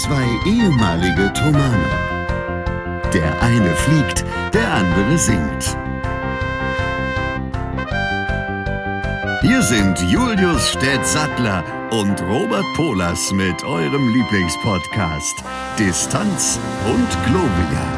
Zwei ehemalige Tomane. Der eine fliegt, der andere singt. Hier sind Julius Städtsattler und Robert Polas mit eurem Lieblingspodcast Distanz und Globia.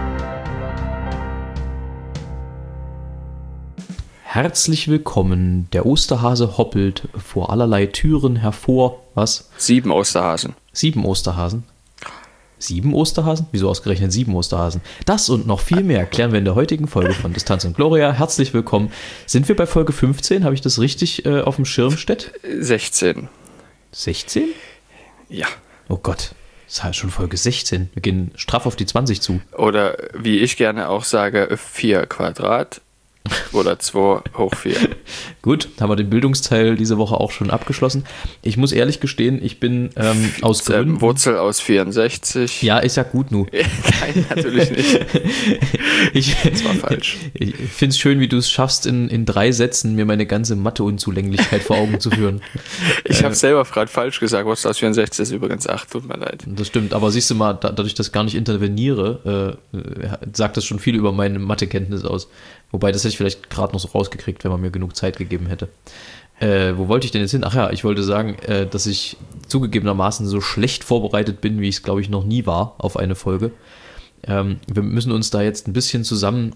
Herzlich willkommen. Der Osterhase hoppelt vor allerlei Türen hervor. Was? 7 Osterhasen. 7 Osterhasen? 7 Osterhasen? Wieso ausgerechnet 7 Osterhasen? Das und noch viel mehr klären wir in der heutigen Folge von Distanz und Gloria. Herzlich willkommen. Sind wir bei Folge 15? Habe ich das richtig auf dem Schirm, Stett? 16. 16? Ja. Oh Gott, das ist halt schon Folge 16. Wir gehen straff auf die 20 zu. Oder wie ich gerne auch sage, 4 Quadrat. Oder 2 hoch 4. Gut, haben wir den Bildungsteil diese Woche auch schon abgeschlossen. Ich muss ehrlich gestehen, ich bin aus Gründen... Wurzel aus 64. Ja, ist ja gut, nu. Nein, natürlich nicht. Das war falsch. Ich finde es schön, wie du es schaffst, in 3 Sätzen mir meine ganze Mathe-Unzulänglichkeit vor Augen zu führen. Ich habe selber gerade falsch gesagt. Wurzel aus 64 ist übrigens 8. Tut mir leid. Das stimmt, aber siehst du mal, dadurch, dass ich gar nicht interveniere, sagt das schon viel über meine Mathekenntnis aus. Wobei, das hätte ich vielleicht gerade noch so rausgekriegt, wenn man mir genug Zeit gegeben hätte. Wo wollte ich denn jetzt hin? Ach ja, ich wollte sagen, dass ich zugegebenermaßen so schlecht vorbereitet bin, wie ich es, glaube ich, noch nie war auf eine Folge. Wir müssen uns da jetzt ein bisschen zusammen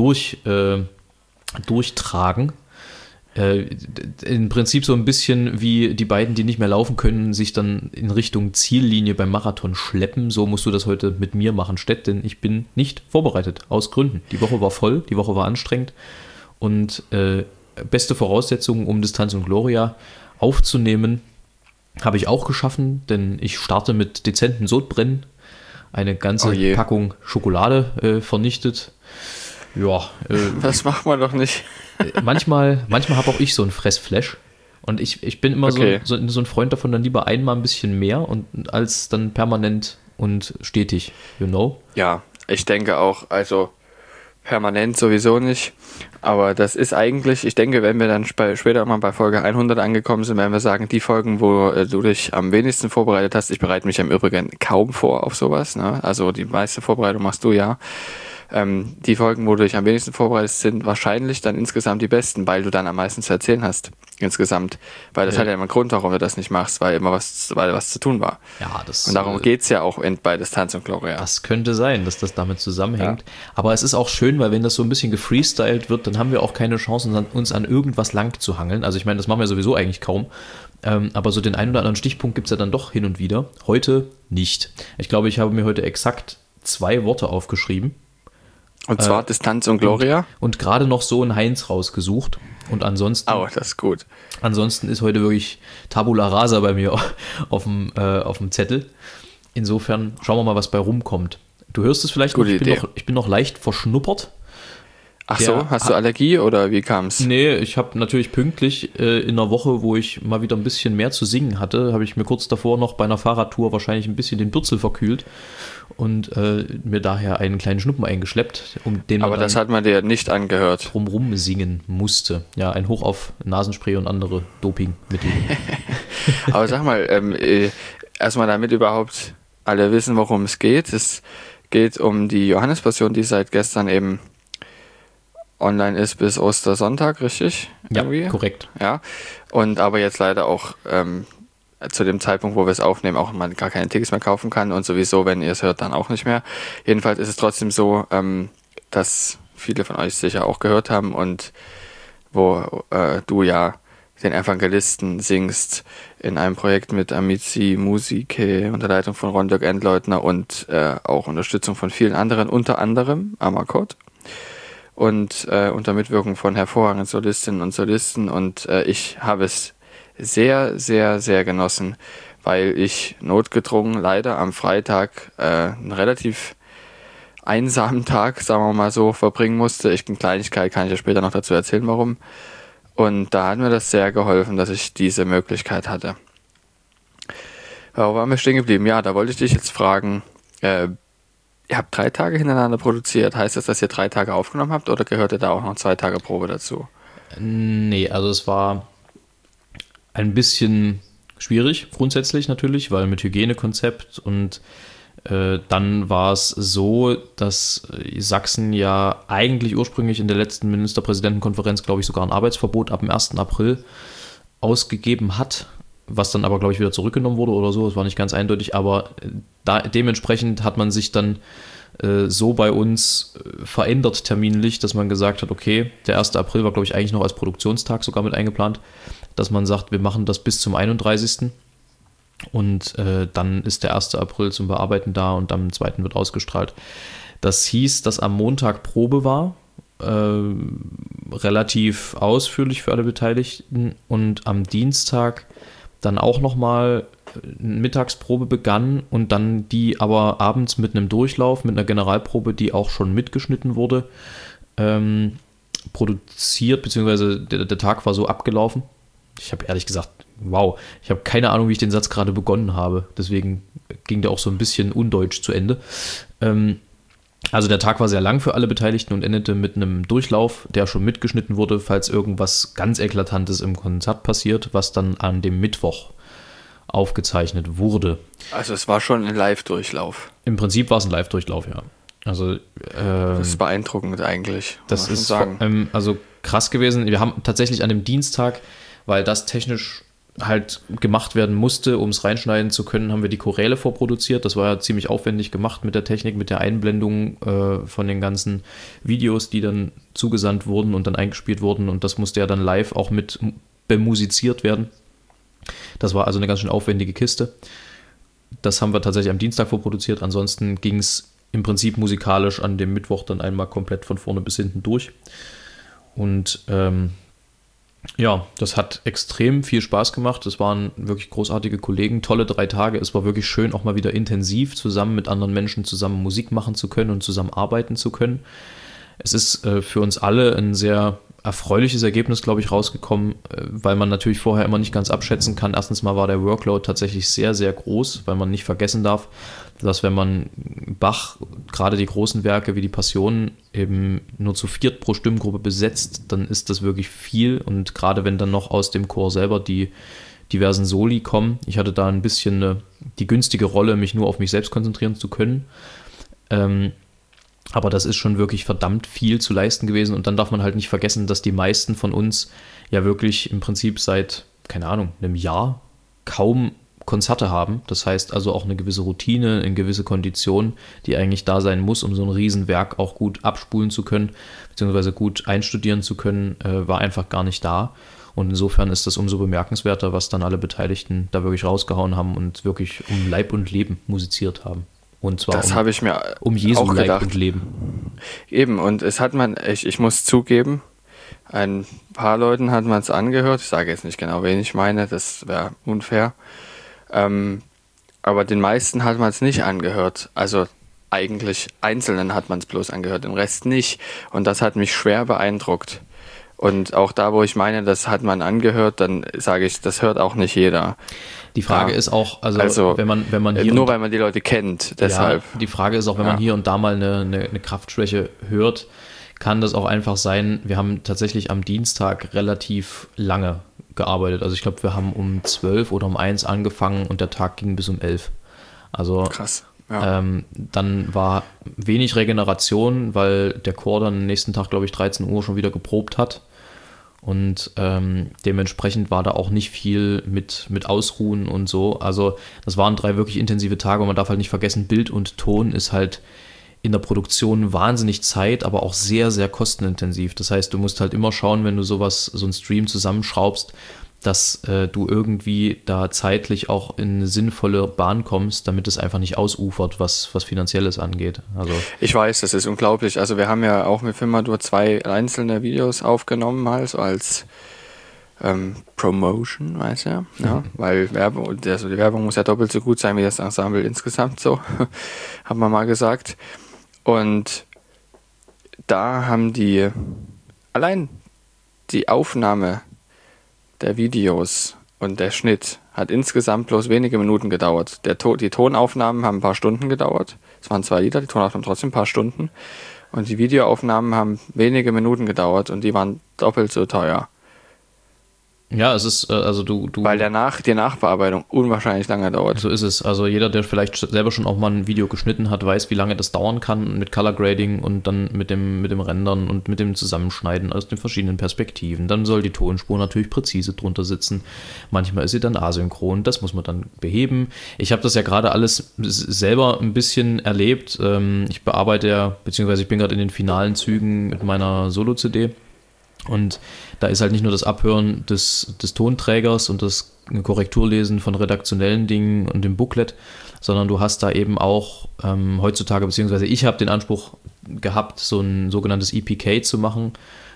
durchtragen. Im Prinzip so ein bisschen wie die beiden, die nicht mehr laufen können, sich dann in Richtung Ziellinie beim Marathon schleppen. So musst du das heute mit mir machen, Stett, denn ich bin nicht vorbereitet, aus Gründen. Die Woche war voll, die Woche war anstrengend und beste Voraussetzungen, um Distanz und Gloria aufzunehmen, habe ich auch geschaffen, denn ich starte mit dezenten Sodbrennen, eine ganze Packung Schokolade vernichtet. Ja, das macht man doch nicht. Manchmal habe auch ich so einen Fressflash und ich bin immer so ein Freund davon, dann lieber einmal ein bisschen mehr und als dann permanent und stetig, you know? Ja, ich denke auch, also permanent sowieso nicht, aber das ist eigentlich, ich denke, wenn wir dann später mal bei Folge 100 angekommen sind, werden wir sagen, die Folgen, wo du dich am wenigsten vorbereitet hast, ich bereite mich im Übrigen kaum vor auf sowas, ne? Also die meiste Vorbereitung machst du ja. Die Folgen, wo du dich am wenigsten vorbereitet, sind wahrscheinlich dann insgesamt die besten, weil du dann am meisten zu erzählen hast. Insgesamt. Weil das hat ja immer einen Grund, warum du das nicht machst, weil was zu tun war. Ja, und darum geht's ja auch bei Distanz und Gloria. Das könnte sein, dass das damit zusammenhängt. Ja. Aber es ist auch schön, weil wenn das so ein bisschen gefreestylt wird, dann haben wir auch keine Chance, uns an irgendwas lang zu hangeln. Also ich meine, das machen wir sowieso eigentlich kaum. Aber so den einen oder anderen Stichpunkt gibt's ja dann doch hin und wieder. Heute nicht. Ich glaube, ich habe mir heute exakt 2 Worte aufgeschrieben. Und zwar Distanz und Gloria. Und gerade noch so ein Heinz rausgesucht. Und ansonsten. Oh, das ist gut. Ansonsten ist heute wirklich Tabula Rasa bei mir auf dem Zettel. Insofern schauen wir mal, was bei rumkommt. Du hörst es vielleicht noch, ich bin noch leicht verschnuppert. Ach so, hast du Allergie oder wie kam's? Nee, ich habe natürlich pünktlich in einer Woche, wo ich mal wieder ein bisschen mehr zu singen hatte, habe ich mir kurz davor noch bei einer Fahrradtour wahrscheinlich ein bisschen den Bürzel verkühlt und mir daher einen kleinen Schnuppen eingeschleppt, aber das hat man dir nicht angehört. Drumrum singen musste. Ja, ein Hoch auf Nasenspray und andere Dopingmittel. Aber sag mal, erstmal damit überhaupt alle wissen, worum es geht. Es geht um die Johannespassion, die seit gestern eben online ist bis Ostersonntag, richtig? Ja, irgendwie? Korrekt. Ja, und aber jetzt leider auch zu dem Zeitpunkt, wo wir es aufnehmen, auch man gar keine Tickets mehr kaufen kann und sowieso, wenn ihr es hört, dann auch nicht mehr. Jedenfalls ist es trotzdem so, dass viele von euch sicher auch gehört haben und wo du ja den Evangelisten singst in einem Projekt mit Amici Musicae unter Leitung von Ron-Dirk Endleutner und auch Unterstützung von vielen anderen, unter anderem Amakot. Und unter Mitwirkung von hervorragenden Solistinnen und Solisten und ich habe es sehr, sehr, sehr genossen, weil ich notgedrungen leider am Freitag einen relativ einsamen Tag, sagen wir mal so, verbringen musste. Eine Kleinigkeit, kann ich ja später noch dazu erzählen, warum. Und da hat mir das sehr geholfen, dass ich diese Möglichkeit hatte. Wo waren wir stehen geblieben? Ja, da wollte ich dich jetzt fragen, ihr habt 3 Tage hintereinander produziert. Heißt das, dass ihr 3 Tage aufgenommen habt oder gehörte da auch noch 2 Tage Probe dazu? Nee, also es war ein bisschen schwierig, grundsätzlich natürlich, weil mit Hygienekonzept und dann war es so, dass Sachsen ja eigentlich ursprünglich in der letzten Ministerpräsidentenkonferenz, glaube ich, sogar ein Arbeitsverbot ab dem 1. April ausgegeben hat, was dann aber, glaube ich, wieder zurückgenommen wurde oder so. Das war nicht ganz eindeutig, aber dementsprechend hat man sich dann so bei uns verändert terminlich, dass man gesagt hat, okay, der 1. April war, glaube ich, eigentlich noch als Produktionstag sogar mit eingeplant, dass man sagt, wir machen das bis zum 31. Und dann ist der 1. April zum Bearbeiten da und am 2. wird ausgestrahlt. Das hieß, dass am Montag Probe war, relativ ausführlich für alle Beteiligten, und am Dienstag dann auch nochmal eine Mittagsprobe begann und dann die aber abends mit einem Durchlauf, mit einer Generalprobe, die auch schon mitgeschnitten wurde, produziert, beziehungsweise der Tag war so abgelaufen. Ich habe ehrlich gesagt, wow, ich habe keine Ahnung, wie ich den Satz gerade begonnen habe. Deswegen ging der auch so ein bisschen undeutsch zu Ende. Also der Tag war sehr lang für alle Beteiligten und endete mit einem Durchlauf, der schon mitgeschnitten wurde, falls irgendwas ganz Eklatantes im Konzert passiert, was dann an dem Mittwoch aufgezeichnet wurde. Also es war schon ein Live-Durchlauf. Im Prinzip war es ein Live-Durchlauf, ja. Also das ist beeindruckend eigentlich. Das ist also krass gewesen. Wir haben tatsächlich an dem Dienstag, weil das technisch halt gemacht werden musste, um es reinschneiden zu können, haben wir die Choräle vorproduziert. Das war ja ziemlich aufwendig gemacht mit der Technik, mit der Einblendung von den ganzen Videos, die dann zugesandt wurden und dann eingespielt wurden, und das musste ja dann live auch mit bemusiziert werden. Das war also eine ganz schön aufwendige Kiste. Das haben wir tatsächlich am Dienstag vorproduziert. Ansonsten ging es im Prinzip musikalisch an dem Mittwoch dann einmal komplett von vorne bis hinten durch. Und ja, das hat extrem viel Spaß gemacht. Es waren wirklich großartige Kollegen, tolle 3 Tage. Es war wirklich schön, auch mal wieder intensiv zusammen mit anderen Menschen zusammen Musik machen zu können und zusammen arbeiten zu können. Es ist für uns alle ein sehr erfreuliches Ergebnis, glaube ich, rausgekommen, weil man natürlich vorher immer nicht ganz abschätzen kann. Erstens mal war der Workload tatsächlich sehr, sehr groß, weil man nicht vergessen darf, dass wenn man Bach, gerade die großen Werke wie die Passionen, eben nur zu 4 pro Stimmgruppe besetzt, dann ist das wirklich viel, und gerade wenn dann noch aus dem Chor selber die diversen Soli kommen. Ich hatte da ein bisschen die günstige Rolle, mich nur auf mich selbst konzentrieren zu können. Aber das ist schon wirklich verdammt viel zu leisten gewesen, und dann darf man halt nicht vergessen, dass die meisten von uns ja wirklich im Prinzip seit, keine Ahnung, einem Jahr kaum Konzerte haben. Das heißt also auch eine gewisse Routine, eine gewisse Kondition, die eigentlich da sein muss, um so ein Riesenwerk auch gut abspulen zu können, beziehungsweise gut einstudieren zu können, war einfach gar nicht da. Und insofern ist das umso bemerkenswerter, was dann alle Beteiligten da wirklich rausgehauen haben und wirklich um Leib und Leben musiziert haben. Und zwar das habe ich mir um Jesu auch Leib gedacht. und Leben. Eben, und es hat man, ich muss zugeben, ein paar Leuten hat man es angehört. Ich sage jetzt nicht genau, wen ich meine, das wäre unfair. Aber den meisten hat man es nicht angehört. Also eigentlich Einzelnen hat man es bloß angehört, den Rest nicht. Und das hat mich schwer beeindruckt. Und auch da, wo ich meine, das hat man angehört, dann sage ich, das hört auch nicht jeder. Die Frage ist auch, also wenn man hier nur weil man die Leute kennt, deshalb. Ja, die Frage ist auch, wenn man hier und da mal eine Kraftschwäche hört, kann das auch einfach sein, wir haben tatsächlich am Dienstag relativ lange gearbeitet. Also ich glaube, wir haben um 12 oder um 1 angefangen und der Tag ging bis um 11. Also krass. Ja. Dann war wenig Regeneration, weil der Chor dann am nächsten Tag, glaube ich, 13 Uhr schon wieder geprobt hat. Und dementsprechend war da auch nicht viel mit Ausruhen und so. Also das waren 3 wirklich intensive Tage, und man darf halt nicht vergessen, Bild und Ton ist halt in der Produktion wahnsinnig zeit, aber auch sehr, sehr kostenintensiv. Das heißt, du musst halt immer schauen, wenn du so einen Stream zusammenschraubst, dass du irgendwie da zeitlich auch in eine sinnvolle Bahn kommst, damit es einfach nicht ausufert, was Finanzielles angeht. Also ich weiß, das ist unglaublich. Also wir haben ja auch mit Filmadur 2 einzelne Videos aufgenommen, also als Promotion, weißt du, ja, weil die Werbung muss ja doppelt so gut sein wie das Ensemble insgesamt, so haben wir mal gesagt. Und da haben allein die Aufnahme der Videos und der Schnitt hat insgesamt bloß wenige Minuten gedauert. Die Tonaufnahmen haben ein paar Stunden gedauert. Es waren 2 Lieder, die Tonaufnahmen trotzdem ein paar Stunden. Und die Videoaufnahmen haben wenige Minuten gedauert und die waren doppelt so teuer. Ja, es ist, also du. Weil die Nachbearbeitung unwahrscheinlich lange dauert. So ist es. Also jeder, der vielleicht selber schon auch mal ein Video geschnitten hat, weiß, wie lange das dauern kann mit Color Grading und dann mit dem Rendern und mit dem Zusammenschneiden aus den verschiedenen Perspektiven. Dann soll die Tonspur natürlich präzise drunter sitzen. Manchmal ist sie dann asynchron. Das muss man dann beheben. Ich habe das ja gerade alles selber ein bisschen erlebt. Ich bearbeite ja, beziehungsweise ich bin gerade in den finalen Zügen mit meiner Solo-CD. Und da ist halt nicht nur das Abhören des Tonträgers und das Korrekturlesen von redaktionellen Dingen und dem Booklet, sondern du hast da eben auch heutzutage, beziehungsweise ich habe den Anspruch gehabt, so ein sogenanntes EPK zu machen.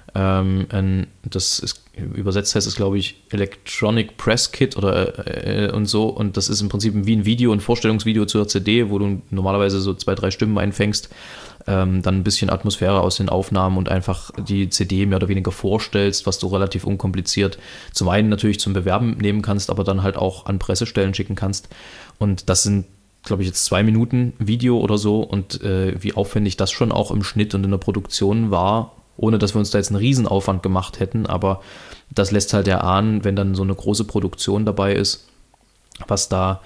Das ist, übersetzt heißt es, glaube ich, Electronic Press Kit oder und so. Und das ist im Prinzip wie ein Video, ein Vorstellungsvideo zur CD, wo du normalerweise so 2-3 Stimmen einfängst, dann ein bisschen Atmosphäre aus den Aufnahmen und einfach die CD mehr oder weniger vorstellst, was du relativ unkompliziert zum einen natürlich zum Bewerben nehmen kannst, aber dann halt auch an Pressestellen schicken kannst. Und das sind, glaube ich, jetzt 2 Minuten Video oder so, und wie aufwendig das schon auch im Schnitt und in der Produktion war, ohne dass wir uns da jetzt einen Riesenaufwand gemacht hätten, aber das lässt halt erahnen, wenn dann so eine große Produktion dabei ist, was da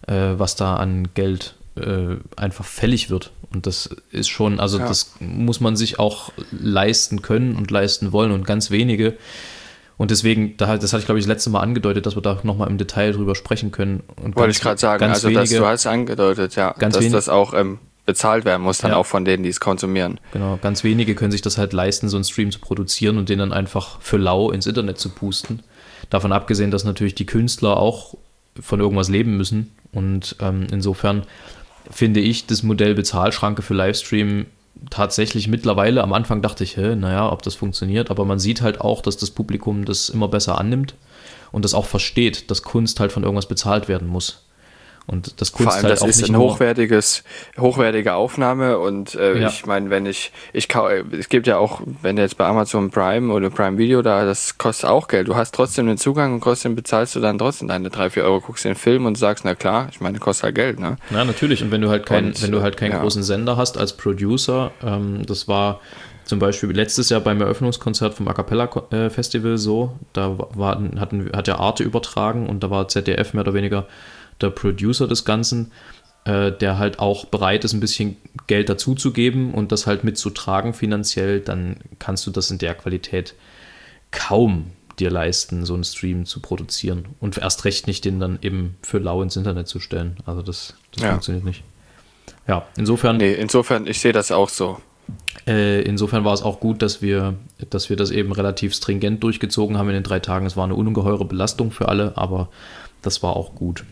an Geld einfach fällig wird. Und das ist schon, also das muss man sich auch leisten können und leisten wollen, und ganz wenige. Und deswegen, das hatte ich, glaube ich, das letzte Mal angedeutet, dass wir da nochmal im Detail drüber sprechen können. Und wollte ich gerade sagen, also wenige, du hast angedeutet, ja, dass das auch bezahlt werden muss, dann auch von denen, die es konsumieren. Genau, ganz wenige können sich das halt leisten, so einen Stream zu produzieren und den dann einfach für lau ins Internet zu pusten. Davon abgesehen, dass natürlich die Künstler auch von irgendwas leben müssen. Und insofern finde ich das Modell Bezahlschranke für Livestream tatsächlich mittlerweile, am Anfang dachte ich, naja, ob das funktioniert, aber man sieht halt auch, dass das Publikum das immer besser annimmt und das auch versteht, dass Kunst halt von irgendwas bezahlt werden muss. Und das Kunst vor allem, halt das auch ist nicht eine nur hochwertige Aufnahme, und ich meine, es gibt ja auch, wenn du jetzt bei Amazon Prime oder Prime Video da, das kostet auch Geld. Du hast trotzdem den Zugang und trotzdem bezahlst du dann trotzdem deine 3-4 Euro, guckst den Film und sagst, na klar, ich meine, kostet halt Geld, ne? Ja, natürlich. Und wenn du halt keinen großen Sender hast als Producer, das war zum Beispiel letztes Jahr beim Eröffnungskonzert vom A Cappella Festival so, da hat ja Arte übertragen und da war ZDF mehr oder weniger der Producer des Ganzen, der halt auch bereit ist, ein bisschen Geld dazuzugeben und das halt mitzutragen finanziell, dann kannst du das in der Qualität kaum dir leisten, so einen Stream zu produzieren. Und erst recht nicht, den dann eben für lau ins Internet zu stellen. Also das funktioniert nicht. Ja, insofern... Nee, ich sehe das auch so. Insofern war es auch gut, dass wir das eben relativ stringent durchgezogen haben in den 3 Tagen. Es war eine ungeheure Belastung für alle, aber das war auch gut.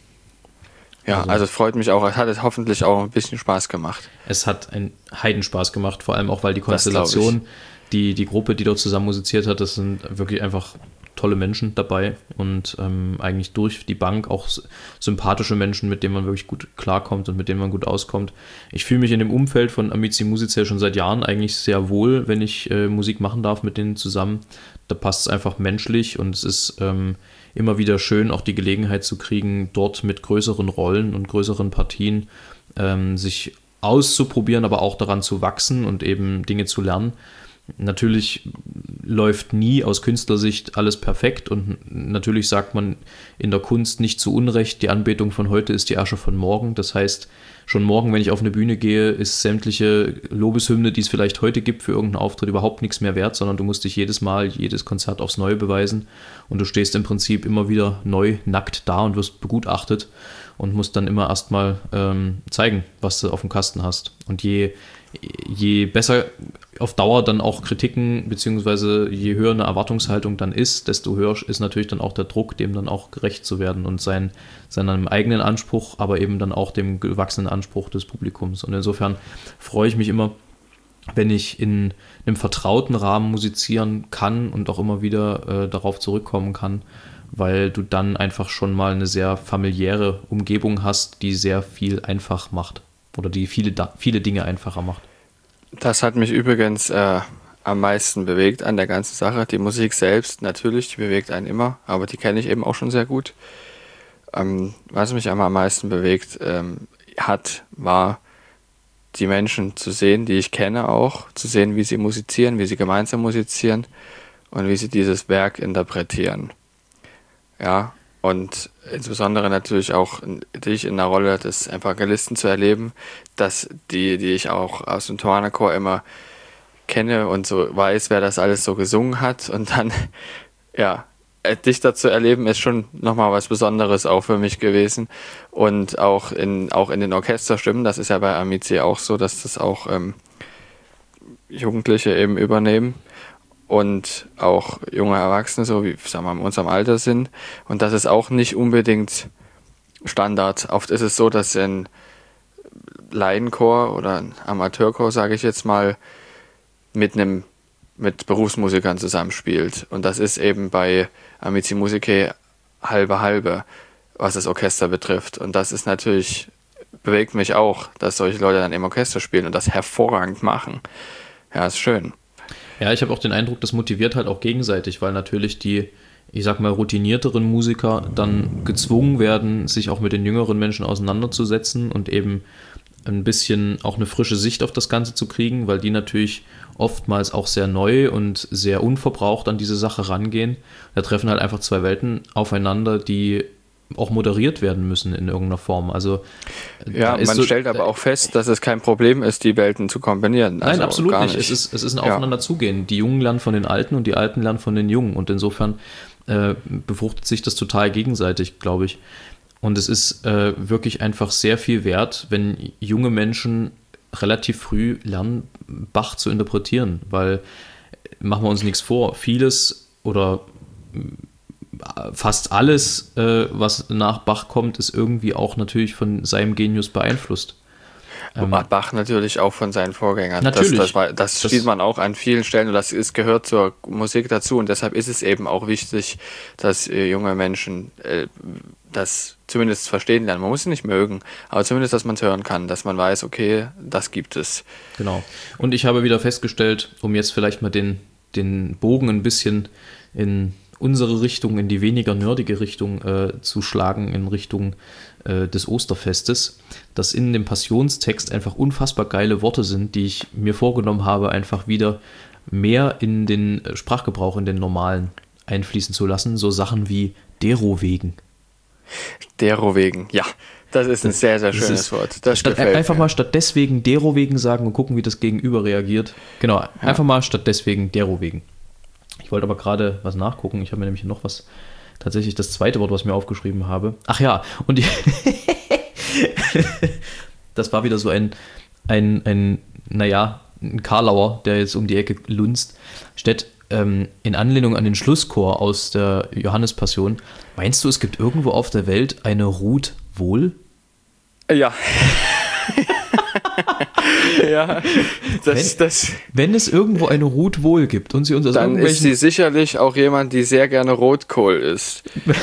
Ja, also es freut mich auch. Es hat hoffentlich auch ein bisschen Spaß gemacht. Es hat einen Heidenspaß gemacht, vor allem auch, weil die Konstellation, die Gruppe, die dort zusammen musiziert hat, das sind wirklich einfach tolle Menschen dabei und eigentlich durch die Bank auch sympathische Menschen, mit denen man wirklich gut klarkommt und mit denen man gut auskommt. Ich fühle mich in dem Umfeld von Amici Musicae schon seit Jahren eigentlich sehr wohl, wenn ich Musik machen darf mit denen zusammen. Da passt es einfach menschlich und es ist immer wieder schön, auch die Gelegenheit zu kriegen, dort mit größeren Rollen und größeren Partien sich auszuprobieren, aber auch daran zu wachsen und eben Dinge zu lernen. Natürlich läuft nie aus Künstlersicht alles perfekt und natürlich sagt man in der Kunst nicht zu Unrecht, die Anbetung von heute ist die Asche von morgen. Das heißt, schon morgen, wenn ich auf eine Bühne gehe, ist sämtliche Lobeshymne, die es vielleicht heute gibt für irgendeinen Auftritt, überhaupt nichts mehr wert, sondern du musst dich jedes Konzert aufs Neue beweisen und du stehst im Prinzip immer wieder neu nackt da und wirst begutachtet und musst dann immer erstmal zeigen, was du auf dem Kasten hast. Und je besser auf Dauer dann auch Kritiken, beziehungsweise je höher eine Erwartungshaltung dann ist, desto höher ist natürlich dann auch der Druck, dem dann auch gerecht zu werden und seinem eigenen Anspruch, aber eben dann auch dem gewachsenen Anspruch des Publikums. Und insofern freue ich mich immer, wenn ich in einem vertrauten Rahmen musizieren kann und auch immer wieder darauf zurückkommen kann, weil du dann einfach schon mal eine sehr familiäre Umgebung hast, die sehr viel einfach macht oder die viele Dinge einfacher macht. Das hat mich übrigens am meisten bewegt an der ganzen Sache. Die Musik selbst, natürlich, die bewegt einen immer, aber die kenne ich eben auch schon sehr gut. Was mich am meisten bewegt war, die Menschen zu sehen, die ich kenne auch, zu sehen, wie sie musizieren, wie sie gemeinsam musizieren und wie sie dieses Werk interpretieren. Ja, und insbesondere natürlich auch dich in der Rolle des Evangelisten zu erleben, dass die ich auch aus dem Thomanerchor immer kenne und so weiß, wer das alles so gesungen hat, und dann, ja, dich da zu erleben, ist schon nochmal was Besonderes auch für mich gewesen. Und auch in den Orchesterstimmen, das ist ja bei Amici auch so, dass das auch Jugendliche eben übernehmen und auch junge Erwachsene, so wie, sagen wir mal, in unserem Alter sind. Und das ist auch nicht unbedingt Standard. Oft ist es so, dass ein Laienchor oder ein Amateurchor, sage ich jetzt mal, mit Berufsmusikern zusammenspielt. Und das ist eben bei Amici Musicae halbe, was das Orchester betrifft. Und das ist natürlich, bewegt mich auch, dass solche Leute dann im Orchester spielen und das hervorragend machen. Ja, ist schön. Ja, ich habe auch den Eindruck, das motiviert halt auch gegenseitig, weil natürlich die, ich sag mal, routinierteren Musiker dann gezwungen werden, sich auch mit den jüngeren Menschen auseinanderzusetzen und eben ein bisschen auch eine frische Sicht auf das Ganze zu kriegen, weil die natürlich oftmals auch sehr neu und sehr unverbraucht an diese Sache rangehen. Da treffen halt einfach zwei Welten aufeinander, die auch moderiert werden müssen in irgendeiner Form. Also ja, man stellt aber auch fest, dass es kein Problem ist, die Welten zu kombinieren. Nein, also absolut gar nicht. Es ist ein Aufeinanderzugehen. Die Jungen lernen von den Alten und die Alten lernen von den Jungen. Und insofern befruchtet sich das total gegenseitig, glaube ich. Und es ist wirklich einfach sehr viel wert, wenn junge Menschen relativ früh lernen, Bach zu interpretieren. Weil, machen wir uns nichts vor, vieles oder fast alles, was nach Bach kommt, ist irgendwie auch natürlich von seinem Genius beeinflusst. Bach natürlich auch von seinen Vorgängern. Natürlich. Das spielt man auch an vielen Stellen und das gehört zur Musik dazu. Und deshalb ist es eben auch wichtig, dass junge Menschen das zumindest verstehen lernen. Man muss es nicht mögen, aber zumindest, dass man es hören kann, dass man weiß, okay, das gibt es. Genau. Und ich habe wieder festgestellt, um jetzt vielleicht mal den Bogen ein bisschen in unsere Richtung, in die weniger nerdige Richtung zu schlagen, in Richtung des Osterfestes, dass in dem Passionstext einfach unfassbar geile Worte sind, die ich mir vorgenommen habe, einfach wieder mehr in den Sprachgebrauch, in den normalen einfließen zu lassen. So Sachen wie derowegen. Derowegen, ja. Das ist ein sehr, sehr schönes Wort. Das gefällt einfach mir. mal statt deswegen derowegen sagen und gucken, wie das Gegenüber reagiert. Genau, einfach mal statt deswegen derowegen. Ich wollte aber gerade was nachgucken. Ich habe mir nämlich noch was, tatsächlich das zweite Wort, was ich mir aufgeschrieben habe. Ach ja, und das war wieder so ein Karlauer, der jetzt um die Ecke lunzt. Steht in Anlehnung an den Schlusschor aus der Johannespassion. Meinst du, es gibt irgendwo auf der Welt eine Ruth Wohl? Ja. Ja, wenn es irgendwo eine Ruth Wohl gibt und sie uns aus dann ist sie sicherlich auch jemand, die sehr gerne Rotkohl isst.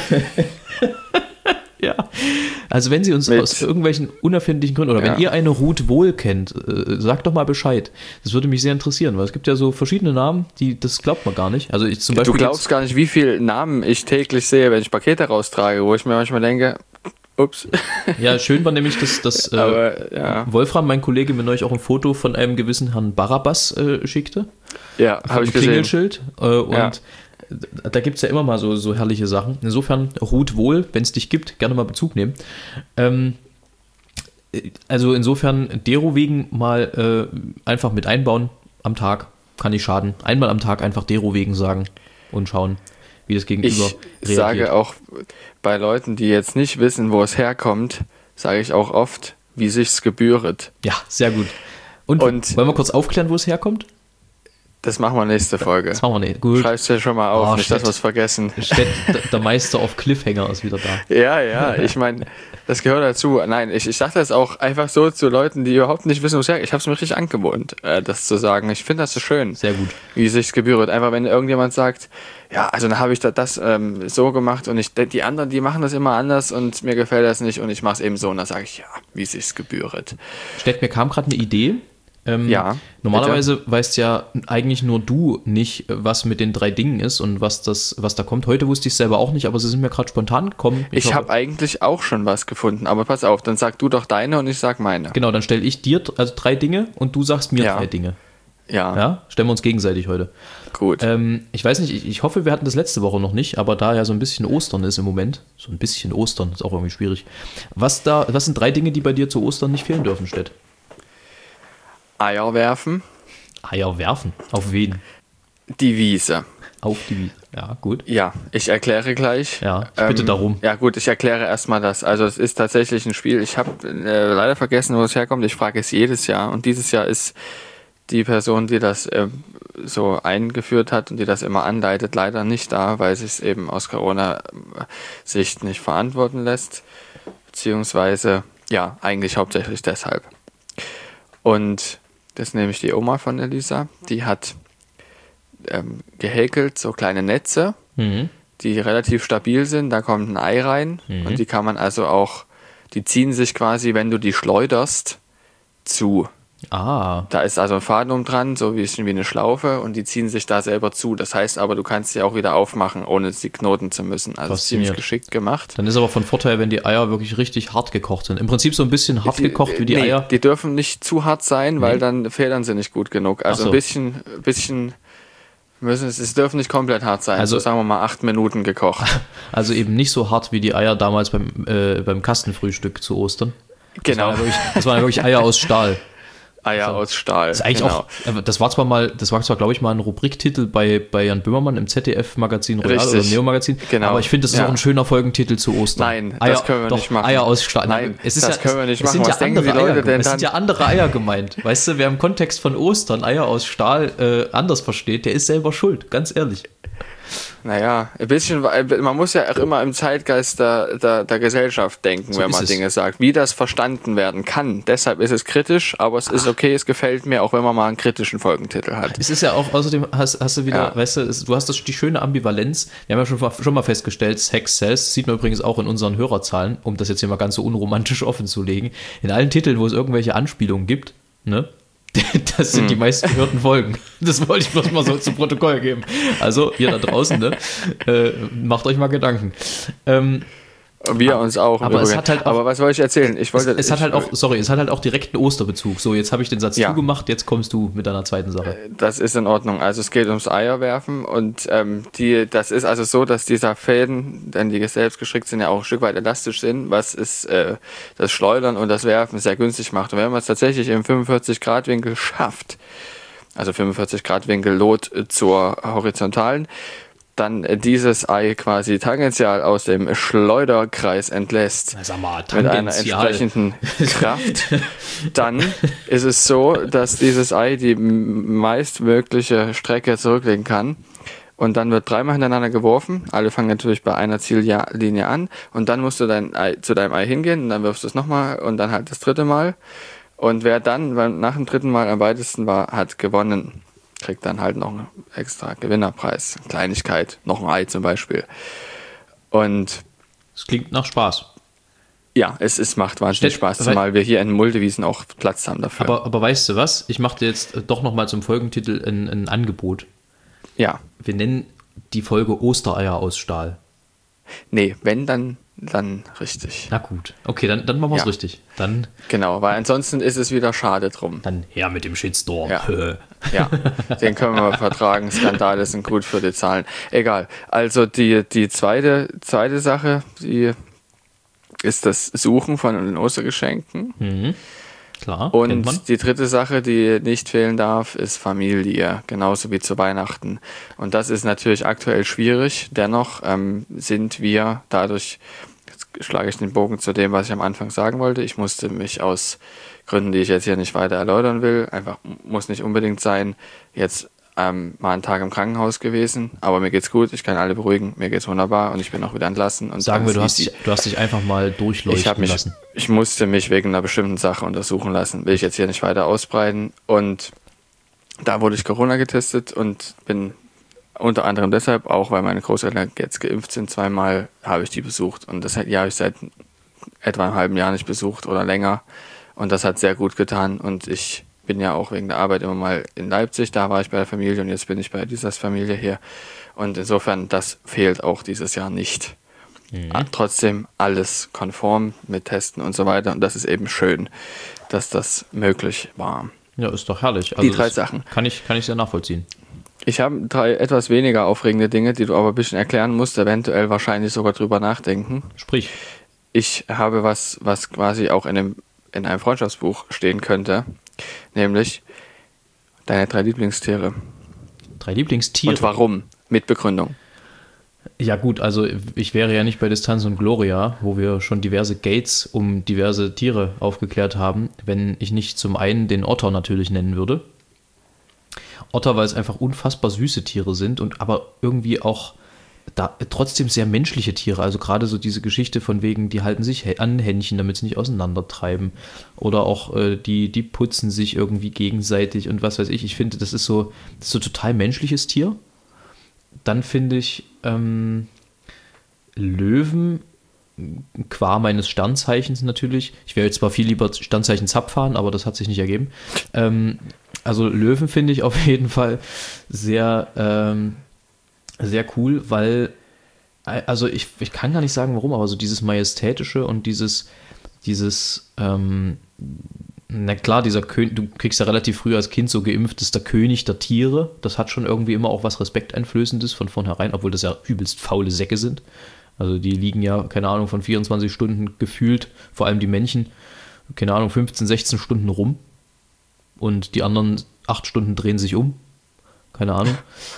Ja, also wenn sie uns aus irgendwelchen unerfindlichen Gründen oder wenn ihr eine Ruth Wohl kennt, sagt doch mal Bescheid. Das würde mich sehr interessieren, weil es gibt ja so verschiedene Namen, das glaubt man gar nicht. Also ich zum Beispiel. Du glaubst gar nicht, wie viele Namen ich täglich sehe, wenn ich Pakete raustrage, wo ich mir manchmal denke, ups. Ja, schön war nämlich, dass Wolfram, mein Kollege, mir neulich auch ein Foto von einem gewissen Herrn Barabbas schickte. Ja, habe ich gesehen. Klingelschild. Und da gibt es ja immer mal so herrliche Sachen. Insofern, Ruth Wohl, wenn es dich gibt, gerne mal Bezug nehmen. Also insofern, derowegen mal einfach mit einbauen am Tag, kann nicht schaden. Einmal am Tag einfach derowegen sagen und schauen, wie das Gegenüber reagiert. Ich sage auch bei Leuten, die jetzt nicht wissen, wo es herkommt, sage ich auch oft, wie sich's gebühret. Ja, sehr gut. Und wollen wir kurz aufklären, wo es herkommt? Das machen wir nächste Folge. Das machen wir nicht. Gut. Schreib's dir schon mal auf, nicht, dass wir es vergessen. Der Meister auf Cliffhanger ist wieder da. Ja, ich meine, das gehört dazu. Nein, ich sage das auch einfach so zu Leuten, die überhaupt nicht wissen, wo es herkommt. Ich habe es mir richtig angewohnt, das zu sagen. Ich finde das so schön. Sehr gut. Wie sich's gebühret. Einfach, wenn irgendjemand sagt, ja, also dann habe ich das so gemacht und die anderen, die machen das immer anders und mir gefällt das nicht und ich mache es eben so und dann sage ich, ja, wie sich's gebühret. Mir kam gerade eine Idee. Normalerweise bitte? Weißt ja eigentlich nur du nicht, was mit den 3 Dingen ist und was da kommt. Heute wusste ich es selber auch nicht, aber sie sind mir gerade spontan gekommen. Ich habe eigentlich auch schon was gefunden, aber pass auf, dann sag du doch deine und ich sag meine. Genau, dann stelle ich dir 3 Dinge und du sagst mir 3 Dinge. Ja? Stellen wir uns gegenseitig heute. Gut. Ich weiß nicht, ich hoffe, wir hatten das letzte Woche noch nicht, aber da ja so ein bisschen Ostern ist im Moment, so ein bisschen Ostern, ist auch irgendwie schwierig. Was sind 3 Dinge, die bei dir zu Ostern nicht fehlen dürfen, Stett? Eier werfen. Eier werfen? Auf wen? Die Wiese. Auf die Wiese. Ja, gut. Ja, ich erkläre gleich. Ja, ich bitte darum. Ja gut, ich erkläre erstmal das. Also es ist tatsächlich ein Spiel. Ich habe leider vergessen, wo es herkommt. Ich frage es jedes Jahr. Und dieses Jahr ist die Person, die das so eingeführt hat und die das immer anleitet, leider nicht da, weil sich es eben aus Corona-Sicht nicht verantworten lässt. Beziehungsweise, ja, eigentlich hauptsächlich deshalb. Und das ist nämlich die Oma von Elisa. Die hat gehäkelt so kleine Netze, die relativ stabil sind. Da kommt ein Ei rein und die kann man also auch, die ziehen sich quasi, wenn du die schleuderst, zu. Ah. Da ist also ein Faden um dran, so wie eine Schlaufe, und die ziehen sich da selber zu. Das heißt aber, du kannst sie auch wieder aufmachen, ohne sie knoten zu müssen. Also ziemlich geschickt gemacht. Dann ist aber von Vorteil, wenn die Eier wirklich richtig hart gekocht sind. Im Prinzip so ein bisschen hart gekocht wie die Eier. Die dürfen nicht zu hart sein, weil dann federn sie nicht gut genug. Also ein bisschen es dürfen nicht komplett hart sein. Also sagen wir mal 8 Minuten gekocht. Also eben nicht so hart wie die Eier damals beim Kastenfrühstück zu Ostern. Genau. Das waren ja wirklich Eier aus Stahl. Eier aus Stahl. Das ist eigentlich auch, das war zwar, glaube ich, mal ein Rubriktitel bei Jan Böhmermann im ZDF-Magazin Royal oder Neo-Magazin. Genau. Aber ich finde, das ist auch ein schöner Folgentitel zu Ostern. Nein, das können wir nicht machen. Eier aus Stahl. Nein, können wir nicht machen. Was denken die Leute denn dann? Es sind ja andere Eier gemeint. Weißt du, wer im Kontext von Ostern Eier aus Stahl anders versteht, der ist selber schuld. Ganz ehrlich. Naja, ein bisschen, man muss ja auch immer im Zeitgeist der Gesellschaft denken, wenn man Dinge sagt, wie das verstanden werden kann. Deshalb ist es kritisch, aber es ist okay, es gefällt mir, auch wenn man mal einen kritischen Folgentitel hat. Es ist ja auch, außerdem hast du wieder, weißt du hast die schöne Ambivalenz, wir haben ja schon mal festgestellt, Sex Says, sieht man übrigens auch in unseren Hörerzahlen, um das jetzt hier mal ganz so unromantisch offen zu legen, in allen Titeln, wo es irgendwelche Anspielungen gibt, ne? Das sind die meistgehörten Folgen. Das wollte ich bloß mal so zu Protokoll geben. Also, ihr da draußen, ne? Macht euch mal Gedanken. Wir uns auch. Aber es hat halt auch, aber was wollte ich erzählen? Es hat halt auch direkt einen Osterbezug. So, jetzt habe ich den Satz zugemacht, jetzt kommst du mit deiner zweiten Sache. Das ist in Ordnung. Also es geht ums Eierwerfen und das ist also so, dass dieser Fäden, denn die selbst gestrickt sind, ja auch ein Stück weit elastisch sind, was ist das Schleudern und das Werfen sehr günstig macht. Und wenn man es tatsächlich im 45-Grad-Winkel schafft, also 45-Grad-Winkel Lot zur horizontalen, dann dieses Ei quasi tangential aus dem Schleuderkreis entlässt, mit einer entsprechenden Kraft, dann ist es so, dass dieses Ei die meistmögliche Strecke zurücklegen kann. Und dann wird 3-mal hintereinander geworfen. Alle fangen natürlich bei einer Ziellinie an. Und dann musst du zu deinem Ei hingehen und dann wirfst du es nochmal und dann halt das 3. Mal. Und wer dann nach dem 3. Mal am weitesten war, hat gewonnen. Kriegt dann halt noch einen extra Gewinnerpreis. Kleinigkeit, noch ein Ei zum Beispiel. Und es klingt nach Spaß. Ja, es macht wahnsinnig Spaß, zumal wir hier in Muldewiesen auch Platz haben dafür. Aber weißt du was? Ich mache dir jetzt doch nochmal zum Folgentitel ein Angebot. Ja. Wir nennen die Folge Ostereier aus Stahl. Nee, wenn, dann richtig. Na gut. Okay, dann machen wir es richtig. Dann, genau, weil ansonsten ist es wieder schade drum. Dann her mit dem Shitstorm. Ja, den können wir vertragen. Skandale sind gut für die Zahlen. Egal. Also die zweite Sache, die ist das Suchen von den Ostergeschenken. Mhm. Klar, und die dritte Sache, die nicht fehlen darf, ist Familie, genauso wie zu Weihnachten. Und das ist natürlich aktuell schwierig. Dennoch sind wir dadurch, jetzt schlage ich den Bogen zu dem, was ich am Anfang sagen wollte. Ich musste mich aus Gründen, die ich jetzt hier nicht weiter erläutern will, einfach muss nicht unbedingt sein, jetzt mal einen Tag im Krankenhaus gewesen, aber mir geht's gut, ich kann alle beruhigen, mir geht's wunderbar und ich bin auch wieder entlassen. Und sagen wir, du hast dich einfach mal durchleuchten lassen. Ich musste mich wegen einer bestimmten Sache untersuchen lassen, will ich jetzt hier nicht weiter ausbreiten, und da wurde ich Corona getestet und bin unter anderem deshalb, auch weil meine Großeltern jetzt geimpft sind, 2-mal habe ich die besucht, und das habe ich seit etwa einem halben Jahr nicht besucht oder länger, und das hat sehr gut getan, und ich bin ja auch wegen der Arbeit immer mal in Leipzig, da war ich bei der Familie und jetzt bin ich bei dieser Familie hier. Und insofern, das fehlt auch dieses Jahr nicht. Mhm. Trotzdem alles konform mit Testen und so weiter. Und das ist eben schön, dass das möglich war. Ja, ist doch herrlich. Die 3 Sachen. Kann ich sehr nachvollziehen. Ich habe 3 etwas weniger aufregende Dinge, die du aber ein bisschen erklären musst, eventuell wahrscheinlich sogar drüber nachdenken. Sprich. Ich habe was quasi auch in einem Freundschaftsbuch stehen könnte, nämlich deine 3 Lieblingstiere. 3 Lieblingstiere? Und warum? Mit Begründung. Ja gut, also ich wäre ja nicht bei Distanz und Gloria, wo wir schon diverse Gates um diverse Tiere aufgeklärt haben, wenn ich nicht zum einen den Otter natürlich nennen würde. Otter, weil es einfach unfassbar süße Tiere sind und aber irgendwie auch trotzdem sehr menschliche Tiere. Also gerade so diese Geschichte von wegen, die halten sich an Händchen, damit sie nicht auseinandertreiben. Oder auch die putzen sich irgendwie gegenseitig und was weiß ich. Ich finde, das ist so total menschliches Tier. Dann finde ich Löwen qua meines Sternzeichens natürlich. Ich wäre jetzt zwar viel lieber Sternzeichen Zapf fahren, aber das hat sich nicht ergeben. Also Löwen finde ich auf jeden Fall sehr, sehr cool, weil, also ich kann gar nicht sagen warum, aber so dieses Majestätische und dieses na klar, dieser König, du kriegst ja relativ früh als Kind so geimpft, ist der König der Tiere. Das hat schon irgendwie immer auch was Respekteinflößendes von vornherein, obwohl das ja übelst faule Säcke sind. Also die liegen ja, keine Ahnung, von 24 Stunden gefühlt, vor allem die Männchen, keine Ahnung, 15, 16 Stunden rum. Und die anderen 8 Stunden drehen sich um. Keine Ahnung.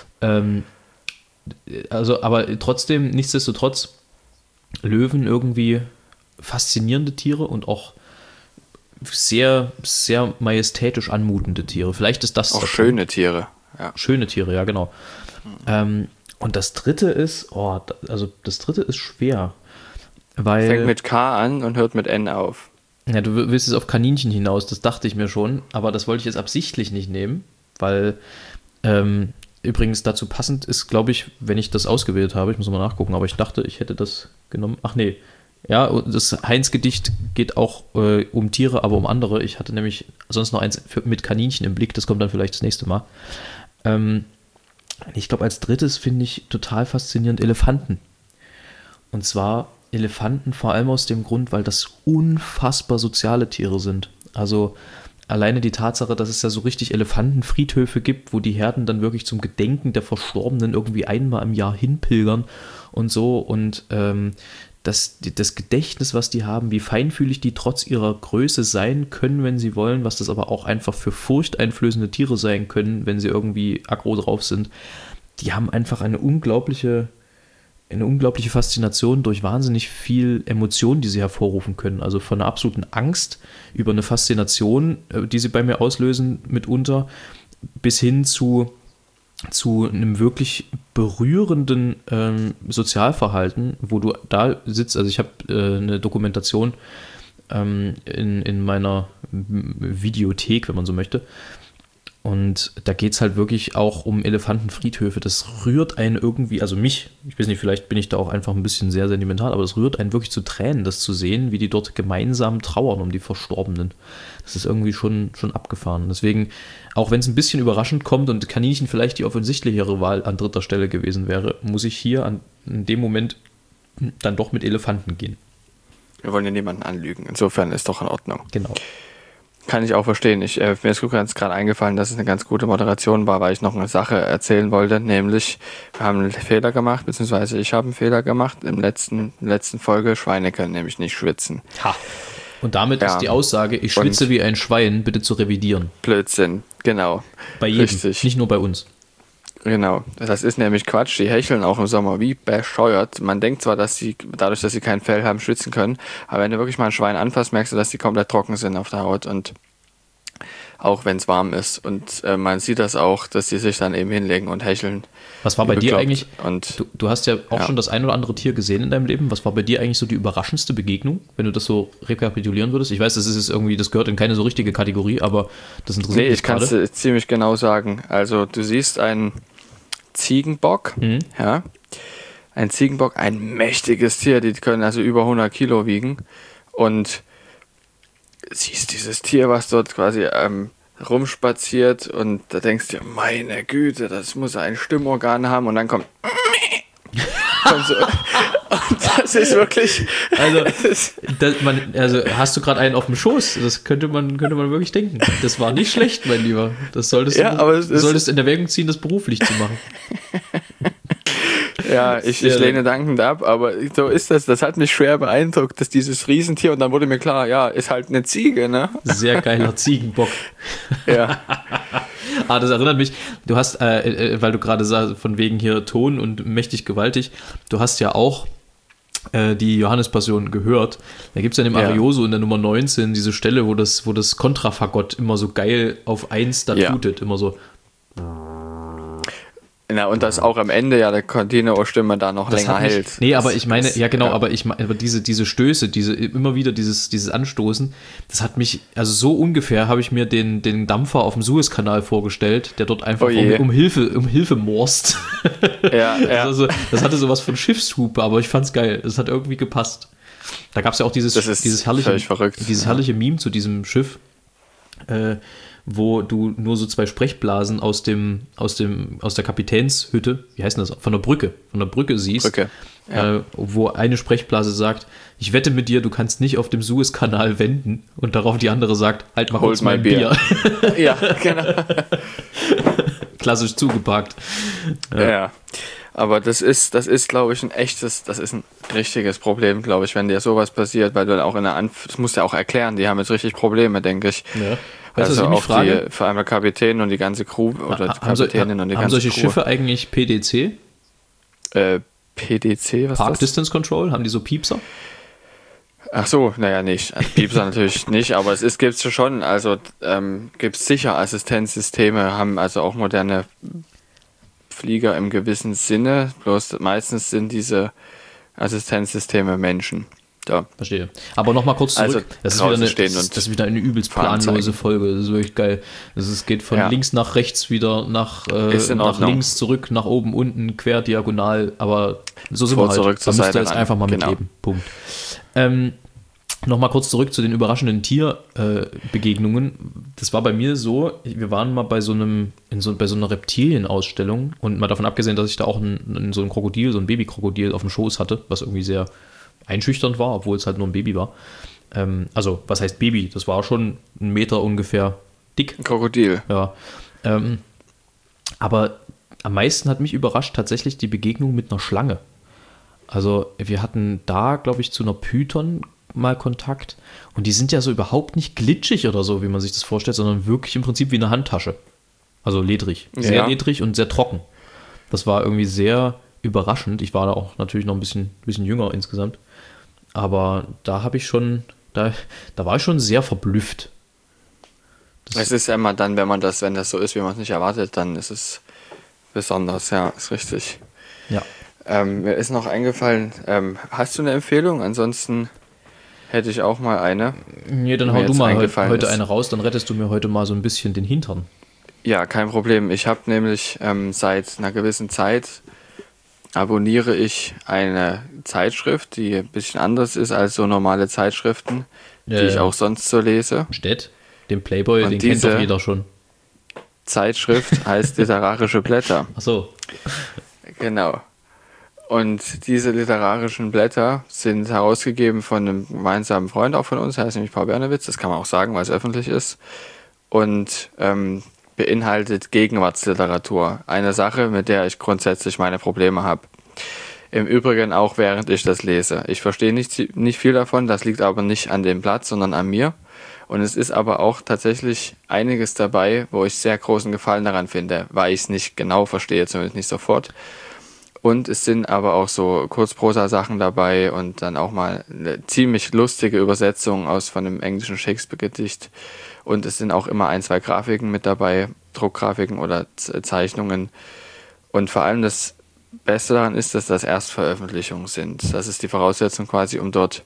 Also, aber trotzdem, nichtsdestotrotz, Löwen irgendwie faszinierende Tiere und auch sehr, sehr majestätisch anmutende Tiere. Vielleicht ist das auch schöne Tiere. Ja. Schöne Tiere, ja, genau. Und das dritte ist, das dritte ist schwer. Weil, fängt mit K an und hört mit N auf. Ja, du willst es auf Kaninchen hinaus, das dachte ich mir schon, aber das wollte ich jetzt absichtlich nicht nehmen, weil übrigens dazu passend ist, glaube ich, wenn ich das ausgewählt habe, ich muss mal nachgucken, aber ich dachte, ich hätte das genommen. Ach nee, ja, das Heinz-Gedicht geht auch um Tiere, aber um andere. Ich hatte nämlich sonst noch eins mit Kaninchen im Blick, das kommt dann vielleicht das nächste Mal. Ich glaube, als drittes finde ich total faszinierend Elefanten. Und zwar Elefanten vor allem aus dem Grund, weil das unfassbar soziale Tiere sind. Also alleine die Tatsache, dass es ja so richtig Elefantenfriedhöfe gibt, wo die Herden dann wirklich zum Gedenken der Verstorbenen irgendwie einmal im Jahr hinpilgern und so. Und das Gedächtnis, was die haben, wie feinfühlig die trotz ihrer Größe sein können, wenn sie wollen, was das aber auch einfach für furchteinflößende Tiere sein können, wenn sie irgendwie aggro drauf sind, die haben einfach eine unglaubliche Faszination durch wahnsinnig viel Emotionen, die sie hervorrufen können. Also von einer absoluten Angst über eine Faszination, die sie bei mir auslösen, mitunter, bis hin zu einem wirklich berührenden Sozialverhalten, wo du da sitzt. Also ich habe eine Dokumentation in meiner Videothek, wenn man so möchte. Und da geht es halt wirklich auch um Elefantenfriedhöfe. Das rührt einen irgendwie, also mich, ich weiß nicht, vielleicht bin ich da auch einfach ein bisschen sehr sentimental, aber das rührt einen wirklich zu Tränen, das zu sehen, wie die dort gemeinsam trauern um die Verstorbenen. Das ist irgendwie schon abgefahren. Deswegen, auch wenn es ein bisschen überraschend kommt und Kaninchen vielleicht die offensichtlichere Wahl an dritter Stelle gewesen wäre, muss ich hier in dem Moment dann doch mit Elefanten gehen. Wir wollen ja niemanden anlügen. Insofern ist doch in Ordnung. Genau. Kann ich auch verstehen. Mir ist gerade eingefallen, dass es eine ganz gute Moderation war, weil ich noch eine Sache erzählen wollte, nämlich wir haben einen Fehler gemacht, beziehungsweise ich habe einen Fehler gemacht im letzten Folge. Schweine können nämlich nicht schwitzen. Ha. Und damit ist die Aussage, ich schwitze wie ein Schwein, bitte zu revidieren. Blödsinn, genau. Bei jedem, richtig. Nicht nur bei uns. Genau, das ist nämlich Quatsch. Die hecheln auch im Sommer wie bescheuert. Man denkt zwar, dass sie, dadurch, dass sie kein Fell haben, schwitzen können, aber wenn du wirklich mal ein Schwein anfasst, merkst du, dass die komplett trocken sind auf der Haut und auch wenn es warm ist. Und man sieht das auch, dass die sich dann eben hinlegen und hecheln. Was war bei dir eigentlich, und du hast ja auch schon das ein oder andere Tier gesehen in deinem Leben, was war bei dir eigentlich so die überraschendste Begegnung, wenn du das so rekapitulieren würdest? Ich weiß, das ist irgendwie, das gehört in keine so richtige Kategorie, aber das interessiert mich gerade. Ich kann es ziemlich genau sagen. Also du siehst einen Ziegenbock, ja, ein Ziegenbock, ein mächtiges Tier, die können also über 100 Kilo wiegen und siehst dieses Tier, was dort quasi rumspaziert und da denkst du dir, meine Güte, das muss ein Stimmorgan haben und dann kommt so, Das ist wirklich... Also hast du gerade einen auf dem Schoß? Das könnte man wirklich denken. Das war nicht schlecht, mein Lieber. Das solltest du in Erwägung ziehen, das beruflich zu machen. Ja, ich lehne dankend ab, aber so ist das. Das hat mich schwer beeindruckt, dass dieses Riesentier, und dann wurde mir klar, ja, ist halt eine Ziege, ne? Sehr geiler Ziegenbock. Ja. Das erinnert mich, du hast, weil du gerade sagst, von wegen hier Ton und mächtig gewaltig, du hast ja auch die Johannespassion gehört. Da gibt es ja in dem Arioso in der Nummer 19 diese Stelle, wo das Kontrafagott immer so geil auf 1 da tutet, immer so. Na, und dass auch am Ende ja der Continuo-Stimme da noch länger hält. Nee, aber ich meine, aber diese Stöße, immer wieder dieses Anstoßen, das hat mich, also so ungefähr habe ich mir den Dampfer auf dem Suezkanal vorgestellt, der dort einfach um Hilfe morst. Ja. Also, das hatte sowas von Schiffshupe, aber ich fand's geil. Das hat irgendwie gepasst. Da gab es ja auch dieses herrliche Meme zu diesem Schiff, wo du nur so 2 Sprechblasen aus der Kapitänshütte, wie heißt das, von der Brücke siehst, wo eine Sprechblase sagt, ich wette mit dir, du kannst nicht auf dem Suezkanal wenden, und darauf die andere sagt, halt mal kurz mein Bier. Ja, genau. Klassisch zugeparkt. Ja. Aber das ist, glaube ich, das ist ein richtiges Problem, glaube ich, wenn dir sowas passiert, weil du dann auch das musst du ja auch erklären, die haben jetzt richtig Probleme, denke ich. Ja. Weißt du, auch vor allem der Kapitän und die ganze Crew oder die Kapitänin und die ganze Crew. Haben solche Schiffe eigentlich PDC? PDC, was Park ist das? Distance Control, haben die so Piepser? Ach so, naja, nicht. Also Piepser natürlich nicht, aber es gibt es schon. Also gibt es sicher Assistenzsysteme, haben also auch moderne Flieger im gewissen Sinne, bloß meistens sind diese Assistenzsysteme Menschen. Ja. Verstehe. Aber nochmal kurz zurück. Also, das ist wieder eine übelst planlose Folge. Das ist wirklich geil. Es geht von links nach rechts wieder, nach links zurück, nach oben, unten, quer, diagonal. Aber so sind wir halt. Zurück zur da müsst Seite ihr jetzt ran. einfach mal mitleben. Punkt. Nochmal kurz zurück zu den überraschenden Tierbegegnungen. Das war bei mir so, wir waren mal bei so einer Reptilienausstellung, und mal davon abgesehen, dass ich da auch so ein Krokodil, so ein Babykrokodil auf dem Schoß hatte, was irgendwie sehr einschüchternd war, obwohl es halt nur ein Baby war. Also, was heißt Baby? Das war schon 1 Meter ungefähr dick. Ein Krokodil. Ja. Aber am meisten hat mich überrascht tatsächlich die Begegnung mit einer Schlange. Also, wir hatten da, glaube ich, zu einer Python mal Kontakt, und die sind ja so überhaupt nicht glitschig oder so, wie man sich das vorstellt, sondern wirklich im Prinzip wie eine Handtasche. Also ledrig. Sehr ledrig und sehr trocken. Das war irgendwie sehr überraschend. Ich war da auch natürlich noch ein bisschen jünger insgesamt. Aber da habe ich schon, da war ich schon sehr verblüfft. Es ist ja immer dann, wenn das so ist, wie man es nicht erwartet, dann ist es besonders, ja, ist richtig. Ja. Mir ist noch eingefallen, hast du eine Empfehlung? Ansonsten hätte ich auch mal eine. Nee, dann hau du mal heute eine raus, dann rettest du mir heute mal so ein bisschen den Hintern. Ja, kein Problem. Ich habe nämlich seit einer gewissen Zeit abonniere ich eine Zeitschrift, die ein bisschen anders ist als so normale Zeitschriften, die ich auch sonst so lese. Steht, den Playboy, und den kennt doch jeder schon. Zeitschrift heißt Literarische Blätter. Ach so. Genau. Und diese literarischen Blätter sind herausgegeben von einem gemeinsamen Freund auch von uns, heißt nämlich Paul Bernewitz, das kann man auch sagen, weil es öffentlich ist. Und beinhaltet Gegenwartsliteratur. Eine Sache, mit der ich grundsätzlich meine Probleme habe. Im Übrigen auch, während ich das lese. Ich verstehe nicht viel davon, das liegt aber nicht an dem Blatt, sondern an mir. Und es ist aber auch tatsächlich einiges dabei, wo ich sehr großen Gefallen daran finde, weil ich es nicht genau verstehe, zumindest nicht sofort. Und es sind aber auch so Kurzprosa-Sachen dabei und dann auch mal eine ziemlich lustige Übersetzung von einem englischen Shakespeare-Gedicht. Und es sind auch immer 1, 2 Grafiken mit dabei, Druckgrafiken oder Zeichnungen. Und vor allem das Beste daran ist, dass das Erstveröffentlichungen sind. Das ist die Voraussetzung quasi, um dort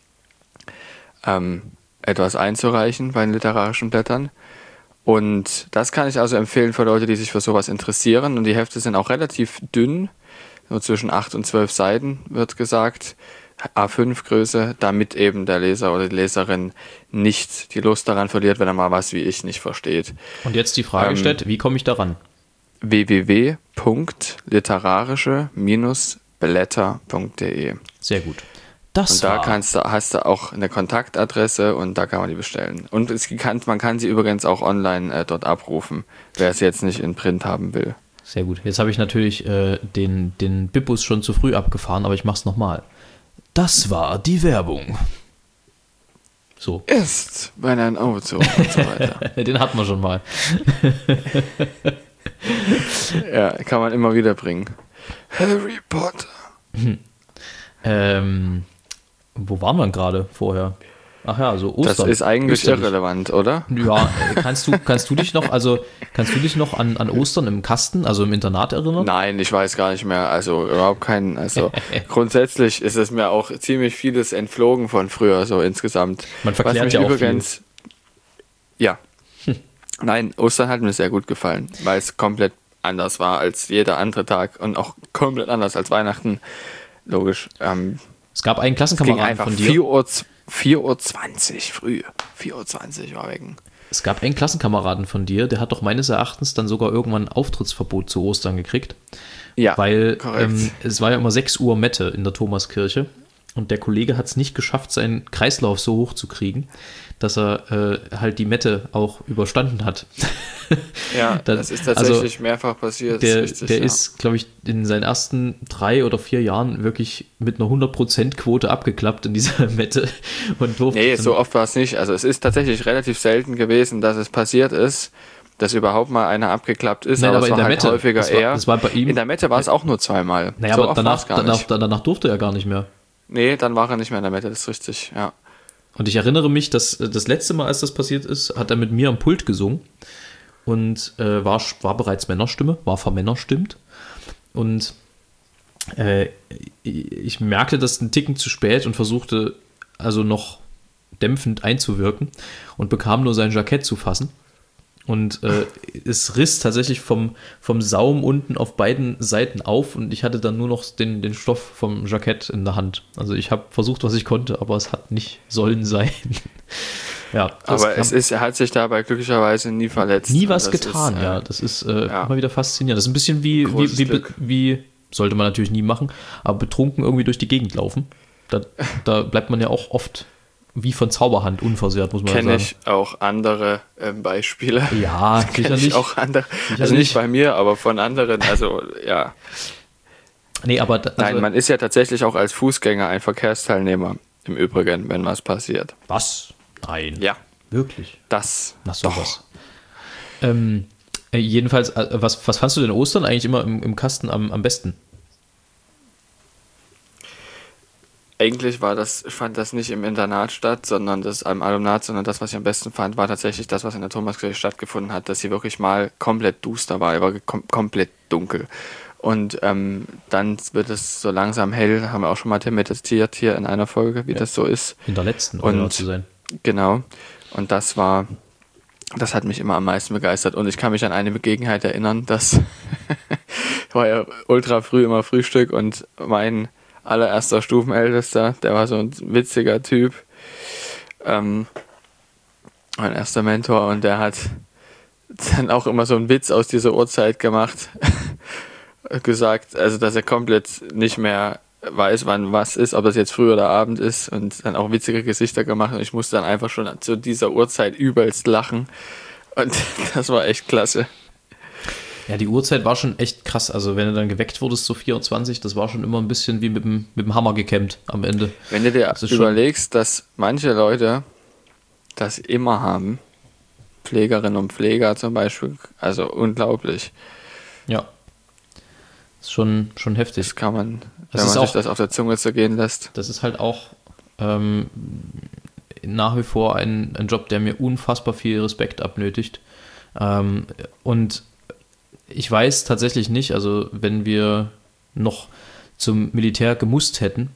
etwas einzureichen bei den literarischen Blättern. Und das kann ich also empfehlen für Leute, die sich für sowas interessieren. Und die Hefte sind auch relativ dünn, nur zwischen 8 und 12 Seiten wird gesagt. A5 Größe, damit eben der Leser oder die Leserin nicht die Lust daran verliert, wenn er mal was wie ich nicht versteht. Und jetzt die Frage gestellt, wie komme ich daran? www.literarische-blätter.de blätter.de. Sehr gut. Und da hast du auch eine Kontaktadresse und da kann man die bestellen. Und man kann sie übrigens auch online dort abrufen, wer es jetzt nicht in Print haben will. Sehr gut. Jetzt habe ich natürlich den Bippus schon zu früh abgefahren, aber ich mache es nochmal. Das war die Werbung. So. Ist, wenn ein Auto und so weiter. Den hatten wir schon mal. Ja, kann man immer wieder bringen. Harry Potter. Wo waren wir gerade vorher? Ach ja, so Ostern. Das ist eigentlich irrelevant, oder? Ja, kannst du dich noch an Ostern im Kasten, also im Internat erinnern? Nein, ich weiß gar nicht mehr. Also überhaupt keinen. Also grundsätzlich ist es mir auch ziemlich vieles entflogen von früher, so insgesamt. Man verklärt ja auch übrigens. Ja. Nein, Ostern hat mir sehr gut gefallen, weil es komplett anders war als jeder andere Tag und auch komplett anders als Weihnachten. Logisch. Es gab einen Klassenkameraden von dir. 4:20 Uhr früh. 4:20 Uhr war weg. Es gab einen Klassenkameraden von dir, der hat doch meines Erachtens dann sogar irgendwann Auftrittsverbot zu Ostern gekriegt. Ja, weil es war ja immer 6 Uhr Mette in der Thomaskirche und der Kollege hat es nicht geschafft, seinen Kreislauf so hoch zu kriegen, dass er halt die Mette auch überstanden hat. Ja, das ist tatsächlich mehrfach passiert. Der ist, glaube ich, in seinen ersten 3 oder 4 Jahren wirklich mit einer 100% Quote abgeklappt in dieser Mette. Und nee, so oft war es nicht. Also es ist tatsächlich relativ selten gewesen, dass es passiert ist, dass überhaupt mal einer abgeklappt ist. Nein, aber es in war der halt Mette, häufiger das war bei ihm. In der Mette war es auch nur 2-mal. Naja, so aber danach durfte er gar nicht mehr. Nee, dann war er nicht mehr in der Mette, das ist richtig, ja. Und ich erinnere mich, dass das letzte Mal, als das passiert ist, hat er mit mir am Pult gesungen und war bereits Männerstimme, war vermännerstimmt. Und ich merkte das einen Ticken zu spät und versuchte also noch dämpfend einzuwirken und bekam nur sein Jackett zu fassen. Und es riss tatsächlich vom Saum unten auf beiden Seiten auf und ich hatte dann nur noch den Stoff vom Jackett in der Hand. Also ich habe versucht, was ich konnte, aber es hat nicht sollen sein. Ja, aber er hat sich dabei glücklicherweise nie verletzt. Nie was getan, ja. Das ist immer wieder faszinierend. Das ist ein bisschen wie sollte man natürlich nie machen, aber betrunken irgendwie durch die Gegend laufen. Da bleibt man ja auch oft wie von Zauberhand unversehrt, muss man sagen. Kenne ich auch andere Beispiele. Ja, sicherlich. Auch andere, also nicht bei mir, aber von anderen, also ja. Nee, aber nein, man ist ja tatsächlich auch als Fußgänger ein Verkehrsteilnehmer, im Übrigen, wenn was passiert. Was? Nein. Ja. Wirklich? Das. Nach sowas. Jedenfalls, was fandst du denn Ostern eigentlich immer im Kasten am besten? Eigentlich fand das nicht im Internat statt, sondern das am Alumnat, sondern das, was ich am besten fand, war tatsächlich das, was in der Thomaskirche stattgefunden hat, dass sie wirklich mal komplett duster war, war komplett dunkel. Und dann wird es so langsam hell, haben wir auch schon mal thematisiert hier in einer Folge, wie das so ist. In der letzten, um genau zu sein. Genau. Und das hat mich immer am meisten begeistert. Und ich kann mich an eine Begebenheit erinnern, dass war ja ultra früh immer Frühstück und mein allererster Stufenältester, der war so ein witziger Typ, mein erster Mentor, und der hat dann auch immer so einen Witz aus dieser Uhrzeit gemacht, gesagt, also dass er komplett nicht mehr weiß, wann was ist, ob das jetzt früh oder Abend ist, und dann auch witzige Gesichter gemacht und ich musste dann einfach schon zu dieser Uhrzeit übelst lachen und das war echt klasse. Ja, die Uhrzeit war schon echt krass. Also wenn du dann geweckt wurdest, so 24, das war schon immer ein bisschen wie mit dem Hammer gekämmt am Ende. Wenn du dir überlegst, dass manche Leute das immer haben, Pflegerinnen und Pfleger zum Beispiel, also unglaublich. Ja, ist schon heftig. Das kann man, wenn man sich das auf der Zunge zergehen lässt. Das ist halt auch nach wie vor ein Job, der mir unfassbar viel Respekt abnötigt. Und ich weiß tatsächlich nicht, also wenn wir noch zum Militär gemusst hätten,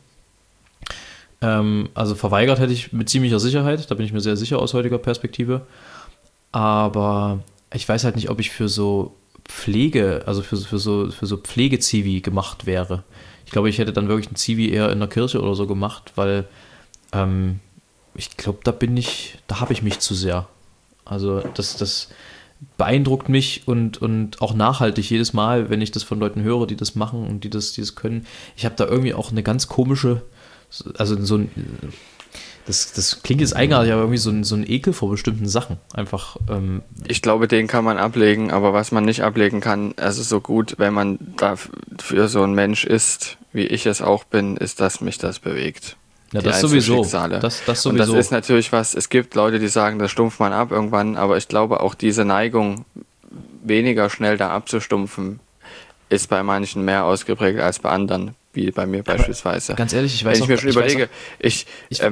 also verweigert hätte ich mit ziemlicher Sicherheit, da bin ich mir sehr sicher aus heutiger Perspektive, aber ich weiß halt nicht, ob ich für so Pflege, also für so Pflege-Zivi gemacht wäre. Ich glaube, ich hätte dann wirklich ein Zivi eher in der Kirche oder so gemacht, weil ich glaube, da habe ich mich zu sehr. Also beeindruckt mich und auch nachhaltig jedes Mal, wenn ich das von Leuten höre, die das machen und die das können. Ich habe da irgendwie auch eine ganz komische, also so ein, das klingt jetzt eigenartig, aber irgendwie so ein Ekel vor bestimmten Sachen. Einfach. Ich glaube, den kann man ablegen, aber was man nicht ablegen kann, also so gut, wenn man dafür so ein Mensch ist, wie ich es auch bin, ist, dass mich das bewegt. Ja, das sowieso. Das sowieso. Und das ist natürlich was, es gibt Leute, die sagen, das stumpft man ab irgendwann, aber ich glaube auch diese Neigung, weniger schnell da abzustumpfen, ist bei manchen mehr ausgeprägt als bei anderen, wie bei mir beispielsweise. Ganz ehrlich, ich weiß Wenn ich mir schon überlege, ich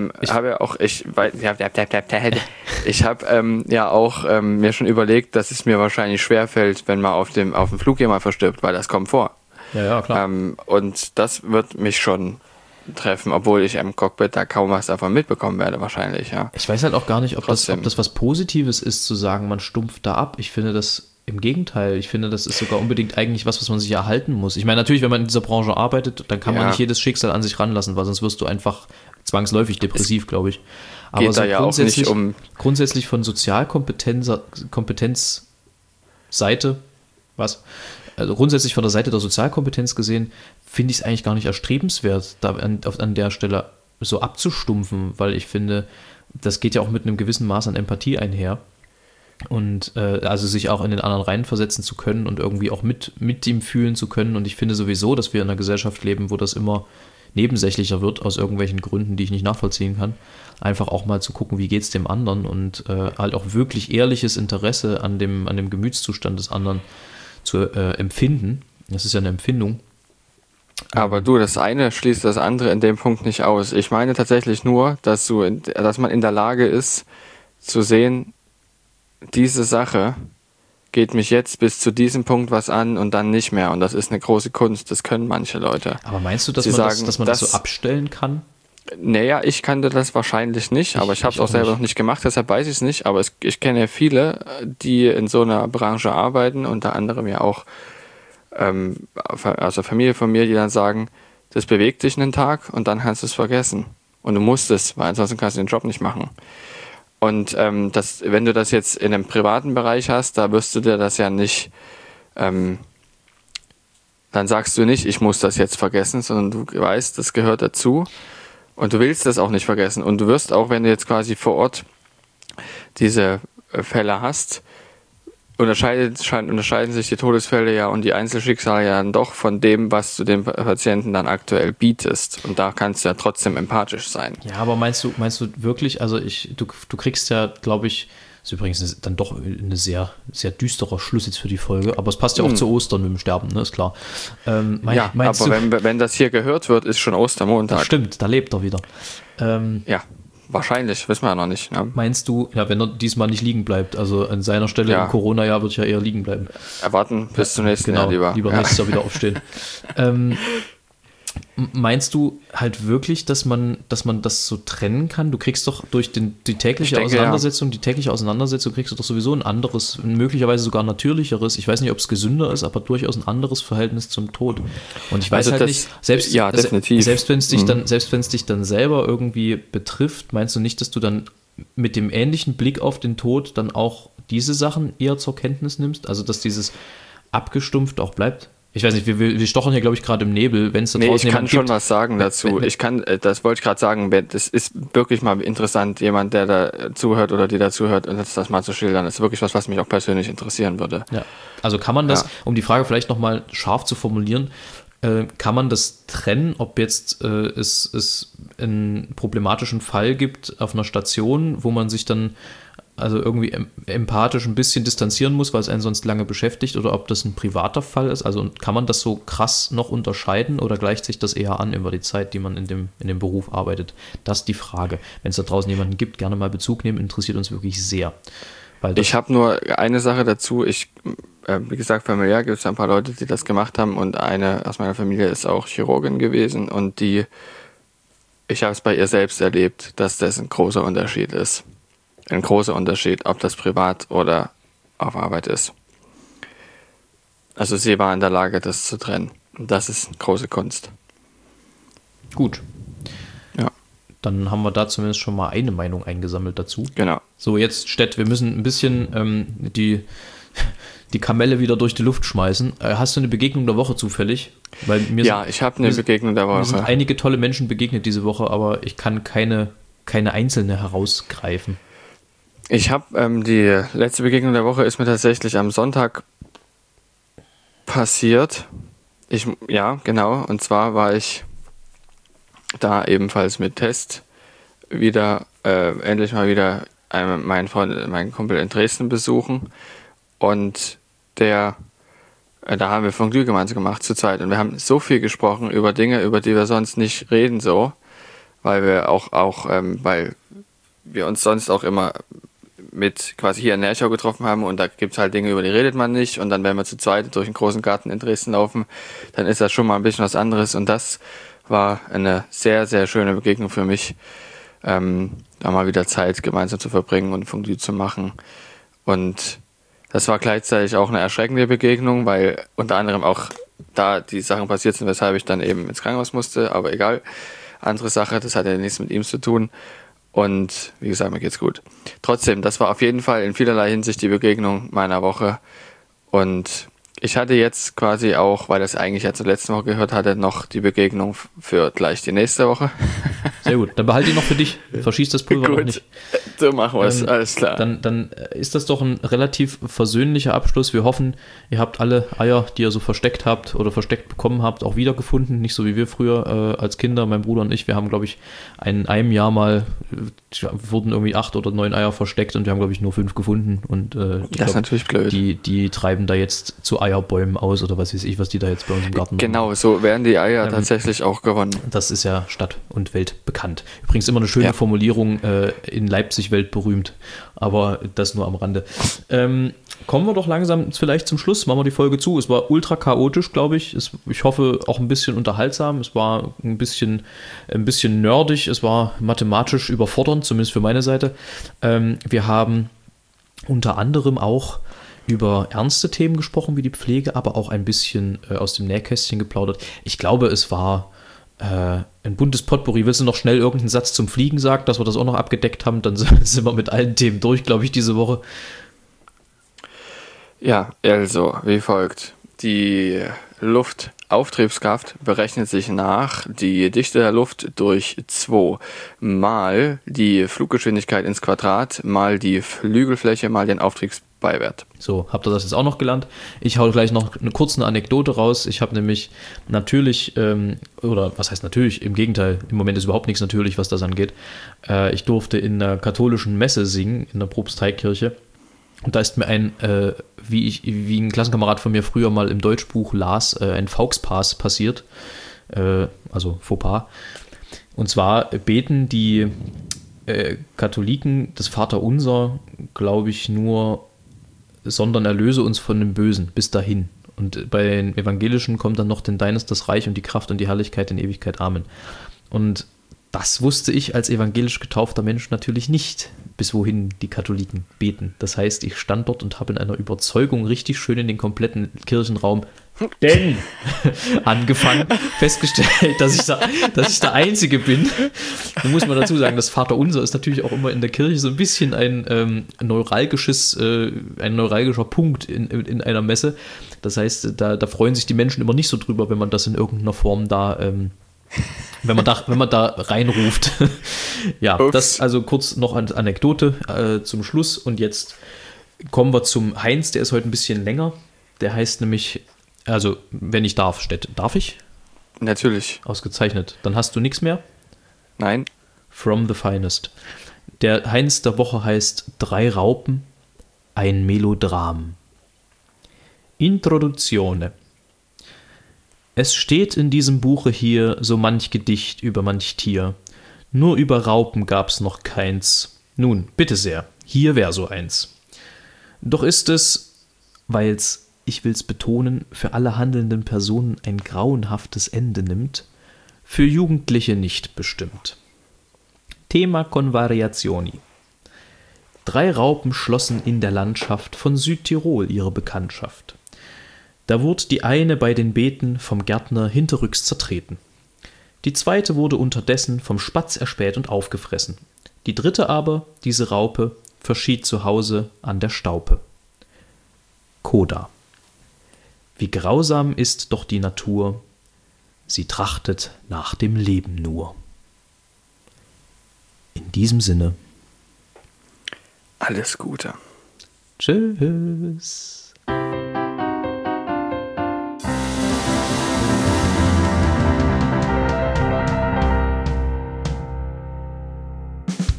habe ja auch mir schon überlegt, dass es mir wahrscheinlich schwerfällt, wenn mal auf dem Flug jemand verstirbt, weil das kommt vor. Ja, klar. Und das wird mich schon treffen, obwohl ich im Cockpit da kaum was davon mitbekommen werde, wahrscheinlich, ja. Ich weiß halt auch gar nicht, ob das was Positives ist, zu sagen, man stumpft da ab. Ich finde das im Gegenteil. Ich finde, das ist sogar unbedingt eigentlich was man sich erhalten muss. Ich meine, natürlich, wenn man in dieser Branche arbeitet, dann kann man nicht jedes Schicksal an sich ranlassen, weil sonst wirst du einfach zwangsläufig depressiv, glaube ich. Aber geht so da ja auch nicht um... Grundsätzlich von Sozialkompetenzseite, also grundsätzlich von der Seite der Sozialkompetenz gesehen, finde ich es eigentlich gar nicht erstrebenswert, da an der Stelle so abzustumpfen, weil ich finde, das geht ja auch mit einem gewissen Maß an Empathie einher und also sich auch in den anderen reinversetzen zu können und irgendwie auch mit ihm fühlen zu können, und ich finde sowieso, dass wir in einer Gesellschaft leben, wo das immer nebensächlicher wird, aus irgendwelchen Gründen, die ich nicht nachvollziehen kann, einfach auch mal zu gucken, wie geht es dem anderen, und halt auch wirklich ehrliches Interesse an dem Gemütszustand des anderen zu empfinden. Das ist ja eine Empfindung. Aber du, das eine schließt das andere in dem Punkt nicht aus. Ich meine tatsächlich nur, dass man in der Lage ist, zu sehen, diese Sache geht mich jetzt bis zu diesem Punkt was an und dann nicht mehr. Und das ist eine große Kunst. Das können manche Leute. Aber meinst du, dass man das so abstellen kann? Naja, ich kannte das wahrscheinlich nicht, aber ich habe es auch selber noch nicht gemacht, deshalb weiß ich es nicht. Aber ich kenne viele, die in so einer Branche arbeiten, unter anderem ja auch also Familie von mir, die dann sagen, das bewegt dich einen Tag und dann kannst du es vergessen. Und du musst es, weil ansonsten kannst du den Job nicht machen. Und wenn du das jetzt in einem privaten Bereich hast, da wirst du dir das ja nicht, dann sagst du nicht, ich muss das jetzt vergessen, sondern du weißt, das gehört dazu. Und du willst das auch nicht vergessen. Und du wirst auch, wenn du jetzt quasi vor Ort diese Fälle hast, unterscheiden sich die Todesfälle ja und die Einzelschicksale ja dann doch von dem, was du dem Patienten dann aktuell bietest. Und da kannst du ja trotzdem empathisch sein. Ja, aber meinst du wirklich, also du kriegst ja, glaube ich, ist übrigens dann doch eine sehr, sehr düsterer Schluss jetzt für die Folge, aber es passt ja auch zu Ostern mit dem Sterben, ne, ist klar. Aber wenn das hier gehört wird, ist schon Ostermontag. Stimmt, da lebt er wieder. Ja, wahrscheinlich, wissen wir ja noch nicht. Ne? Meinst du, ja, wenn er diesmal nicht liegen bleibt, also an seiner Stelle im Corona-Jahr wird ja eher liegen bleiben. Erwarten bis zum nächsten Jahr lieber. Lieber nächstes Jahr wieder aufstehen. Meinst du halt wirklich, dass man das so trennen kann? Du kriegst doch durch die tägliche Auseinandersetzung kriegst du doch sowieso ein anderes, möglicherweise sogar natürlicheres, ich weiß nicht, ob es gesünder ist, aber durchaus ein anderes Verhältnis zum Tod. Und ich weiß nicht, selbst wenn es dich dann selber irgendwie betrifft, meinst du nicht, dass du dann mit dem ähnlichen Blick auf den Tod dann auch diese Sachen eher zur Kenntnis nimmst? Also, dass dieses abgestumpft auch bleibt? Ich weiß nicht, wir stochern hier, glaube ich, gerade im Nebel, wenn es da draußen jemand gibt. Ich kann schon was sagen dazu. Das wollte ich gerade sagen, das ist wirklich mal interessant, jemand, der da zuhört oder die da zuhört, und das mal zu schildern. Das ist wirklich was mich auch persönlich interessieren würde. Ja. Also kann man das, um die Frage vielleicht nochmal scharf zu formulieren, kann man das trennen, ob jetzt es einen problematischen Fall gibt auf einer Station, wo man sich dann also irgendwie empathisch ein bisschen distanzieren muss, weil es einen sonst lange beschäftigt, oder ob das ein privater Fall ist? Also kann man das so krass noch unterscheiden oder gleicht sich das eher an über die Zeit, die man in dem Beruf arbeitet? Das ist die Frage. Wenn es da draußen jemanden gibt, gerne mal Bezug nehmen, interessiert uns wirklich sehr. Ich habe nur eine Sache dazu. Wie gesagt, familiär gibt es ein paar Leute, die das gemacht haben, und eine aus meiner Familie ist auch Chirurgin gewesen, und ich habe es bei ihr selbst erlebt, dass das ein großer Unterschied ist. Ein großer Unterschied, ob das privat oder auf Arbeit ist. Also sie war in der Lage, das zu trennen. Und das ist große Kunst. Gut. Ja. Dann haben wir da zumindest schon mal eine Meinung eingesammelt dazu. Genau. So, jetzt Stett, wir müssen ein bisschen die Kamelle wieder durch die Luft schmeißen. Hast du eine Begegnung der Woche zufällig? Weil ich habe eine Begegnung der Woche. Mir sind einige tolle Menschen begegnet diese Woche, aber ich kann keine einzelne herausgreifen. Ich habe die letzte Begegnung der Woche ist mir tatsächlich am Sonntag passiert. Ja, genau. Und zwar war ich da ebenfalls mit Test wieder endlich mal wieder meinen Kumpel in Dresden besuchen. Und da haben wir Fondue gemeinsam gemacht zu zweit. Und wir haben so viel gesprochen über Dinge, über die wir sonst nicht reden, so, weil wir weil wir uns sonst auch immer mit quasi hier in Nerchau getroffen haben und da gibt es halt Dinge, über die redet man nicht und dann, wenn wir zu zweit durch einen großen Garten in Dresden laufen, dann ist das schon mal ein bisschen was anderes und das war eine sehr, sehr schöne Begegnung für mich, da mal wieder Zeit gemeinsam zu verbringen und Fondue zu machen und das war gleichzeitig auch eine erschreckende Begegnung, weil unter anderem auch da die Sachen passiert sind, weshalb ich dann eben ins Krankenhaus musste, aber egal, andere Sache, das hat ja nichts mit ihm zu tun. Und wie gesagt, mir geht's gut. Trotzdem, das war auf jeden Fall in vielerlei Hinsicht die Begegnung meiner Woche. Und ich hatte jetzt quasi auch, weil das eigentlich ja zur letzten Woche gehört hatte, noch die Begegnung für gleich die nächste Woche. Sehr gut, dann behalte ich noch für dich. Verschieß das Pulver noch nicht. So machen wir es, alles klar. Dann ist das doch ein relativ versöhnlicher Abschluss. Wir hoffen, ihr habt alle Eier, die ihr so versteckt habt oder versteckt bekommen habt, auch wiedergefunden. Nicht so wie wir früher als Kinder, mein Bruder und ich. Wir haben, glaube ich, in einem Jahr mal, wurden irgendwie 8 oder 9 Eier versteckt und wir haben, glaube ich, nur 5 gefunden. Und das ist natürlich blöd. Die treiben da jetzt zu Eierbäumen aus oder was weiß ich, was die da jetzt bei uns im Garten machen. Genau, so werden die Eier tatsächlich auch gewonnen. Das ist ja Stadt und Welt bekannt. Übrigens immer eine schöne Formulierung, in Leipzig weltberühmt, aber das nur am Rande. Kommen wir doch langsam vielleicht zum Schluss, machen wir die Folge zu. Es war ultra chaotisch, glaube ich. Ich hoffe auch ein bisschen unterhaltsam. Es war ein bisschen nerdig, es war mathematisch überfordernd, zumindest für meine Seite. Wir haben unter anderem auch über ernste Themen gesprochen, wie die Pflege, aber auch ein bisschen aus dem Nähkästchen geplaudert. Ich glaube, es war ein buntes Potpourri. Willst du noch schnell irgendeinen Satz zum Fliegen sagen, dass wir das auch noch abgedeckt haben? Dann sind wir mit allen Themen durch, glaube ich, diese Woche. Ja, also wie folgt. Die Luftauftriebskraft berechnet sich nach die Dichte der Luft durch 2 mal die Fluggeschwindigkeit ins Quadrat mal die Flügelfläche mal den Auftriebsbeiwert. So, habt ihr das jetzt auch noch gelernt? Ich hau gleich noch eine kurze Anekdote raus. Ich habe nämlich natürlich, oder was heißt natürlich, im Gegenteil, im Moment ist überhaupt nichts natürlich, was das angeht. Ich durfte in einer katholischen Messe singen, in der Propsteikirche. Und da ist mir wie ein Klassenkamerad von mir früher mal im Deutschbuch las, ein Fauxpas passiert. Also Fauxpas. Und zwar beten die Katholiken das Vaterunser, glaube ich, nur, sondern erlöse uns von dem Bösen, bis dahin. Und bei den Evangelischen kommt dann noch, denn dein ist das Reich und die Kraft und die Herrlichkeit in Ewigkeit. Amen. Und das wusste ich als evangelisch getaufter Mensch natürlich nicht, bis wohin die Katholiken beten. Das heißt, ich stand dort und habe in einer Überzeugung richtig schön in den kompletten Kirchenraum angefangen, festgestellt, dass ich der Einzige bin. Da muss man dazu sagen, das Vaterunser ist natürlich auch immer in der Kirche so ein bisschen ein neuralgischer Punkt in einer Messe. Das heißt, da freuen sich die Menschen immer nicht so drüber, wenn man das in irgendeiner Form wenn man da reinruft. Ja, Ups. Das also kurz noch eine Anekdote zum Schluss. Und jetzt kommen wir zum Heinz, der ist heute ein bisschen länger. Der heißt nämlich, also wenn ich darf, Stett. Darf ich? Natürlich. Ausgezeichnet. Dann hast du nichts mehr? Nein. From the Finest. Der Heinz der Woche heißt 3 Raupen, ein Melodram. Introduzione. Es steht in diesem Buche hier so manch Gedicht über manch Tier. Nur über Raupen gab's noch keins. Nun, bitte sehr, hier wär so eins. Doch ist es, weil's, ich will's betonen, für alle handelnden Personen ein grauenhaftes Ende nimmt, für Jugendliche nicht bestimmt. Thema con variazioni. 3 Raupen schlossen in der Landschaft von Südtirol ihre Bekanntschaft. Da wurde die eine bei den Beeten vom Gärtner hinterrücks zertreten. Die zweite wurde unterdessen vom Spatz erspäht und aufgefressen. Die dritte aber, diese Raupe, verschied zu Hause an der Staupe. Koda. Wie grausam ist doch die Natur, sie trachtet nach dem Leben nur. In diesem Sinne. Alles Gute. Tschüss.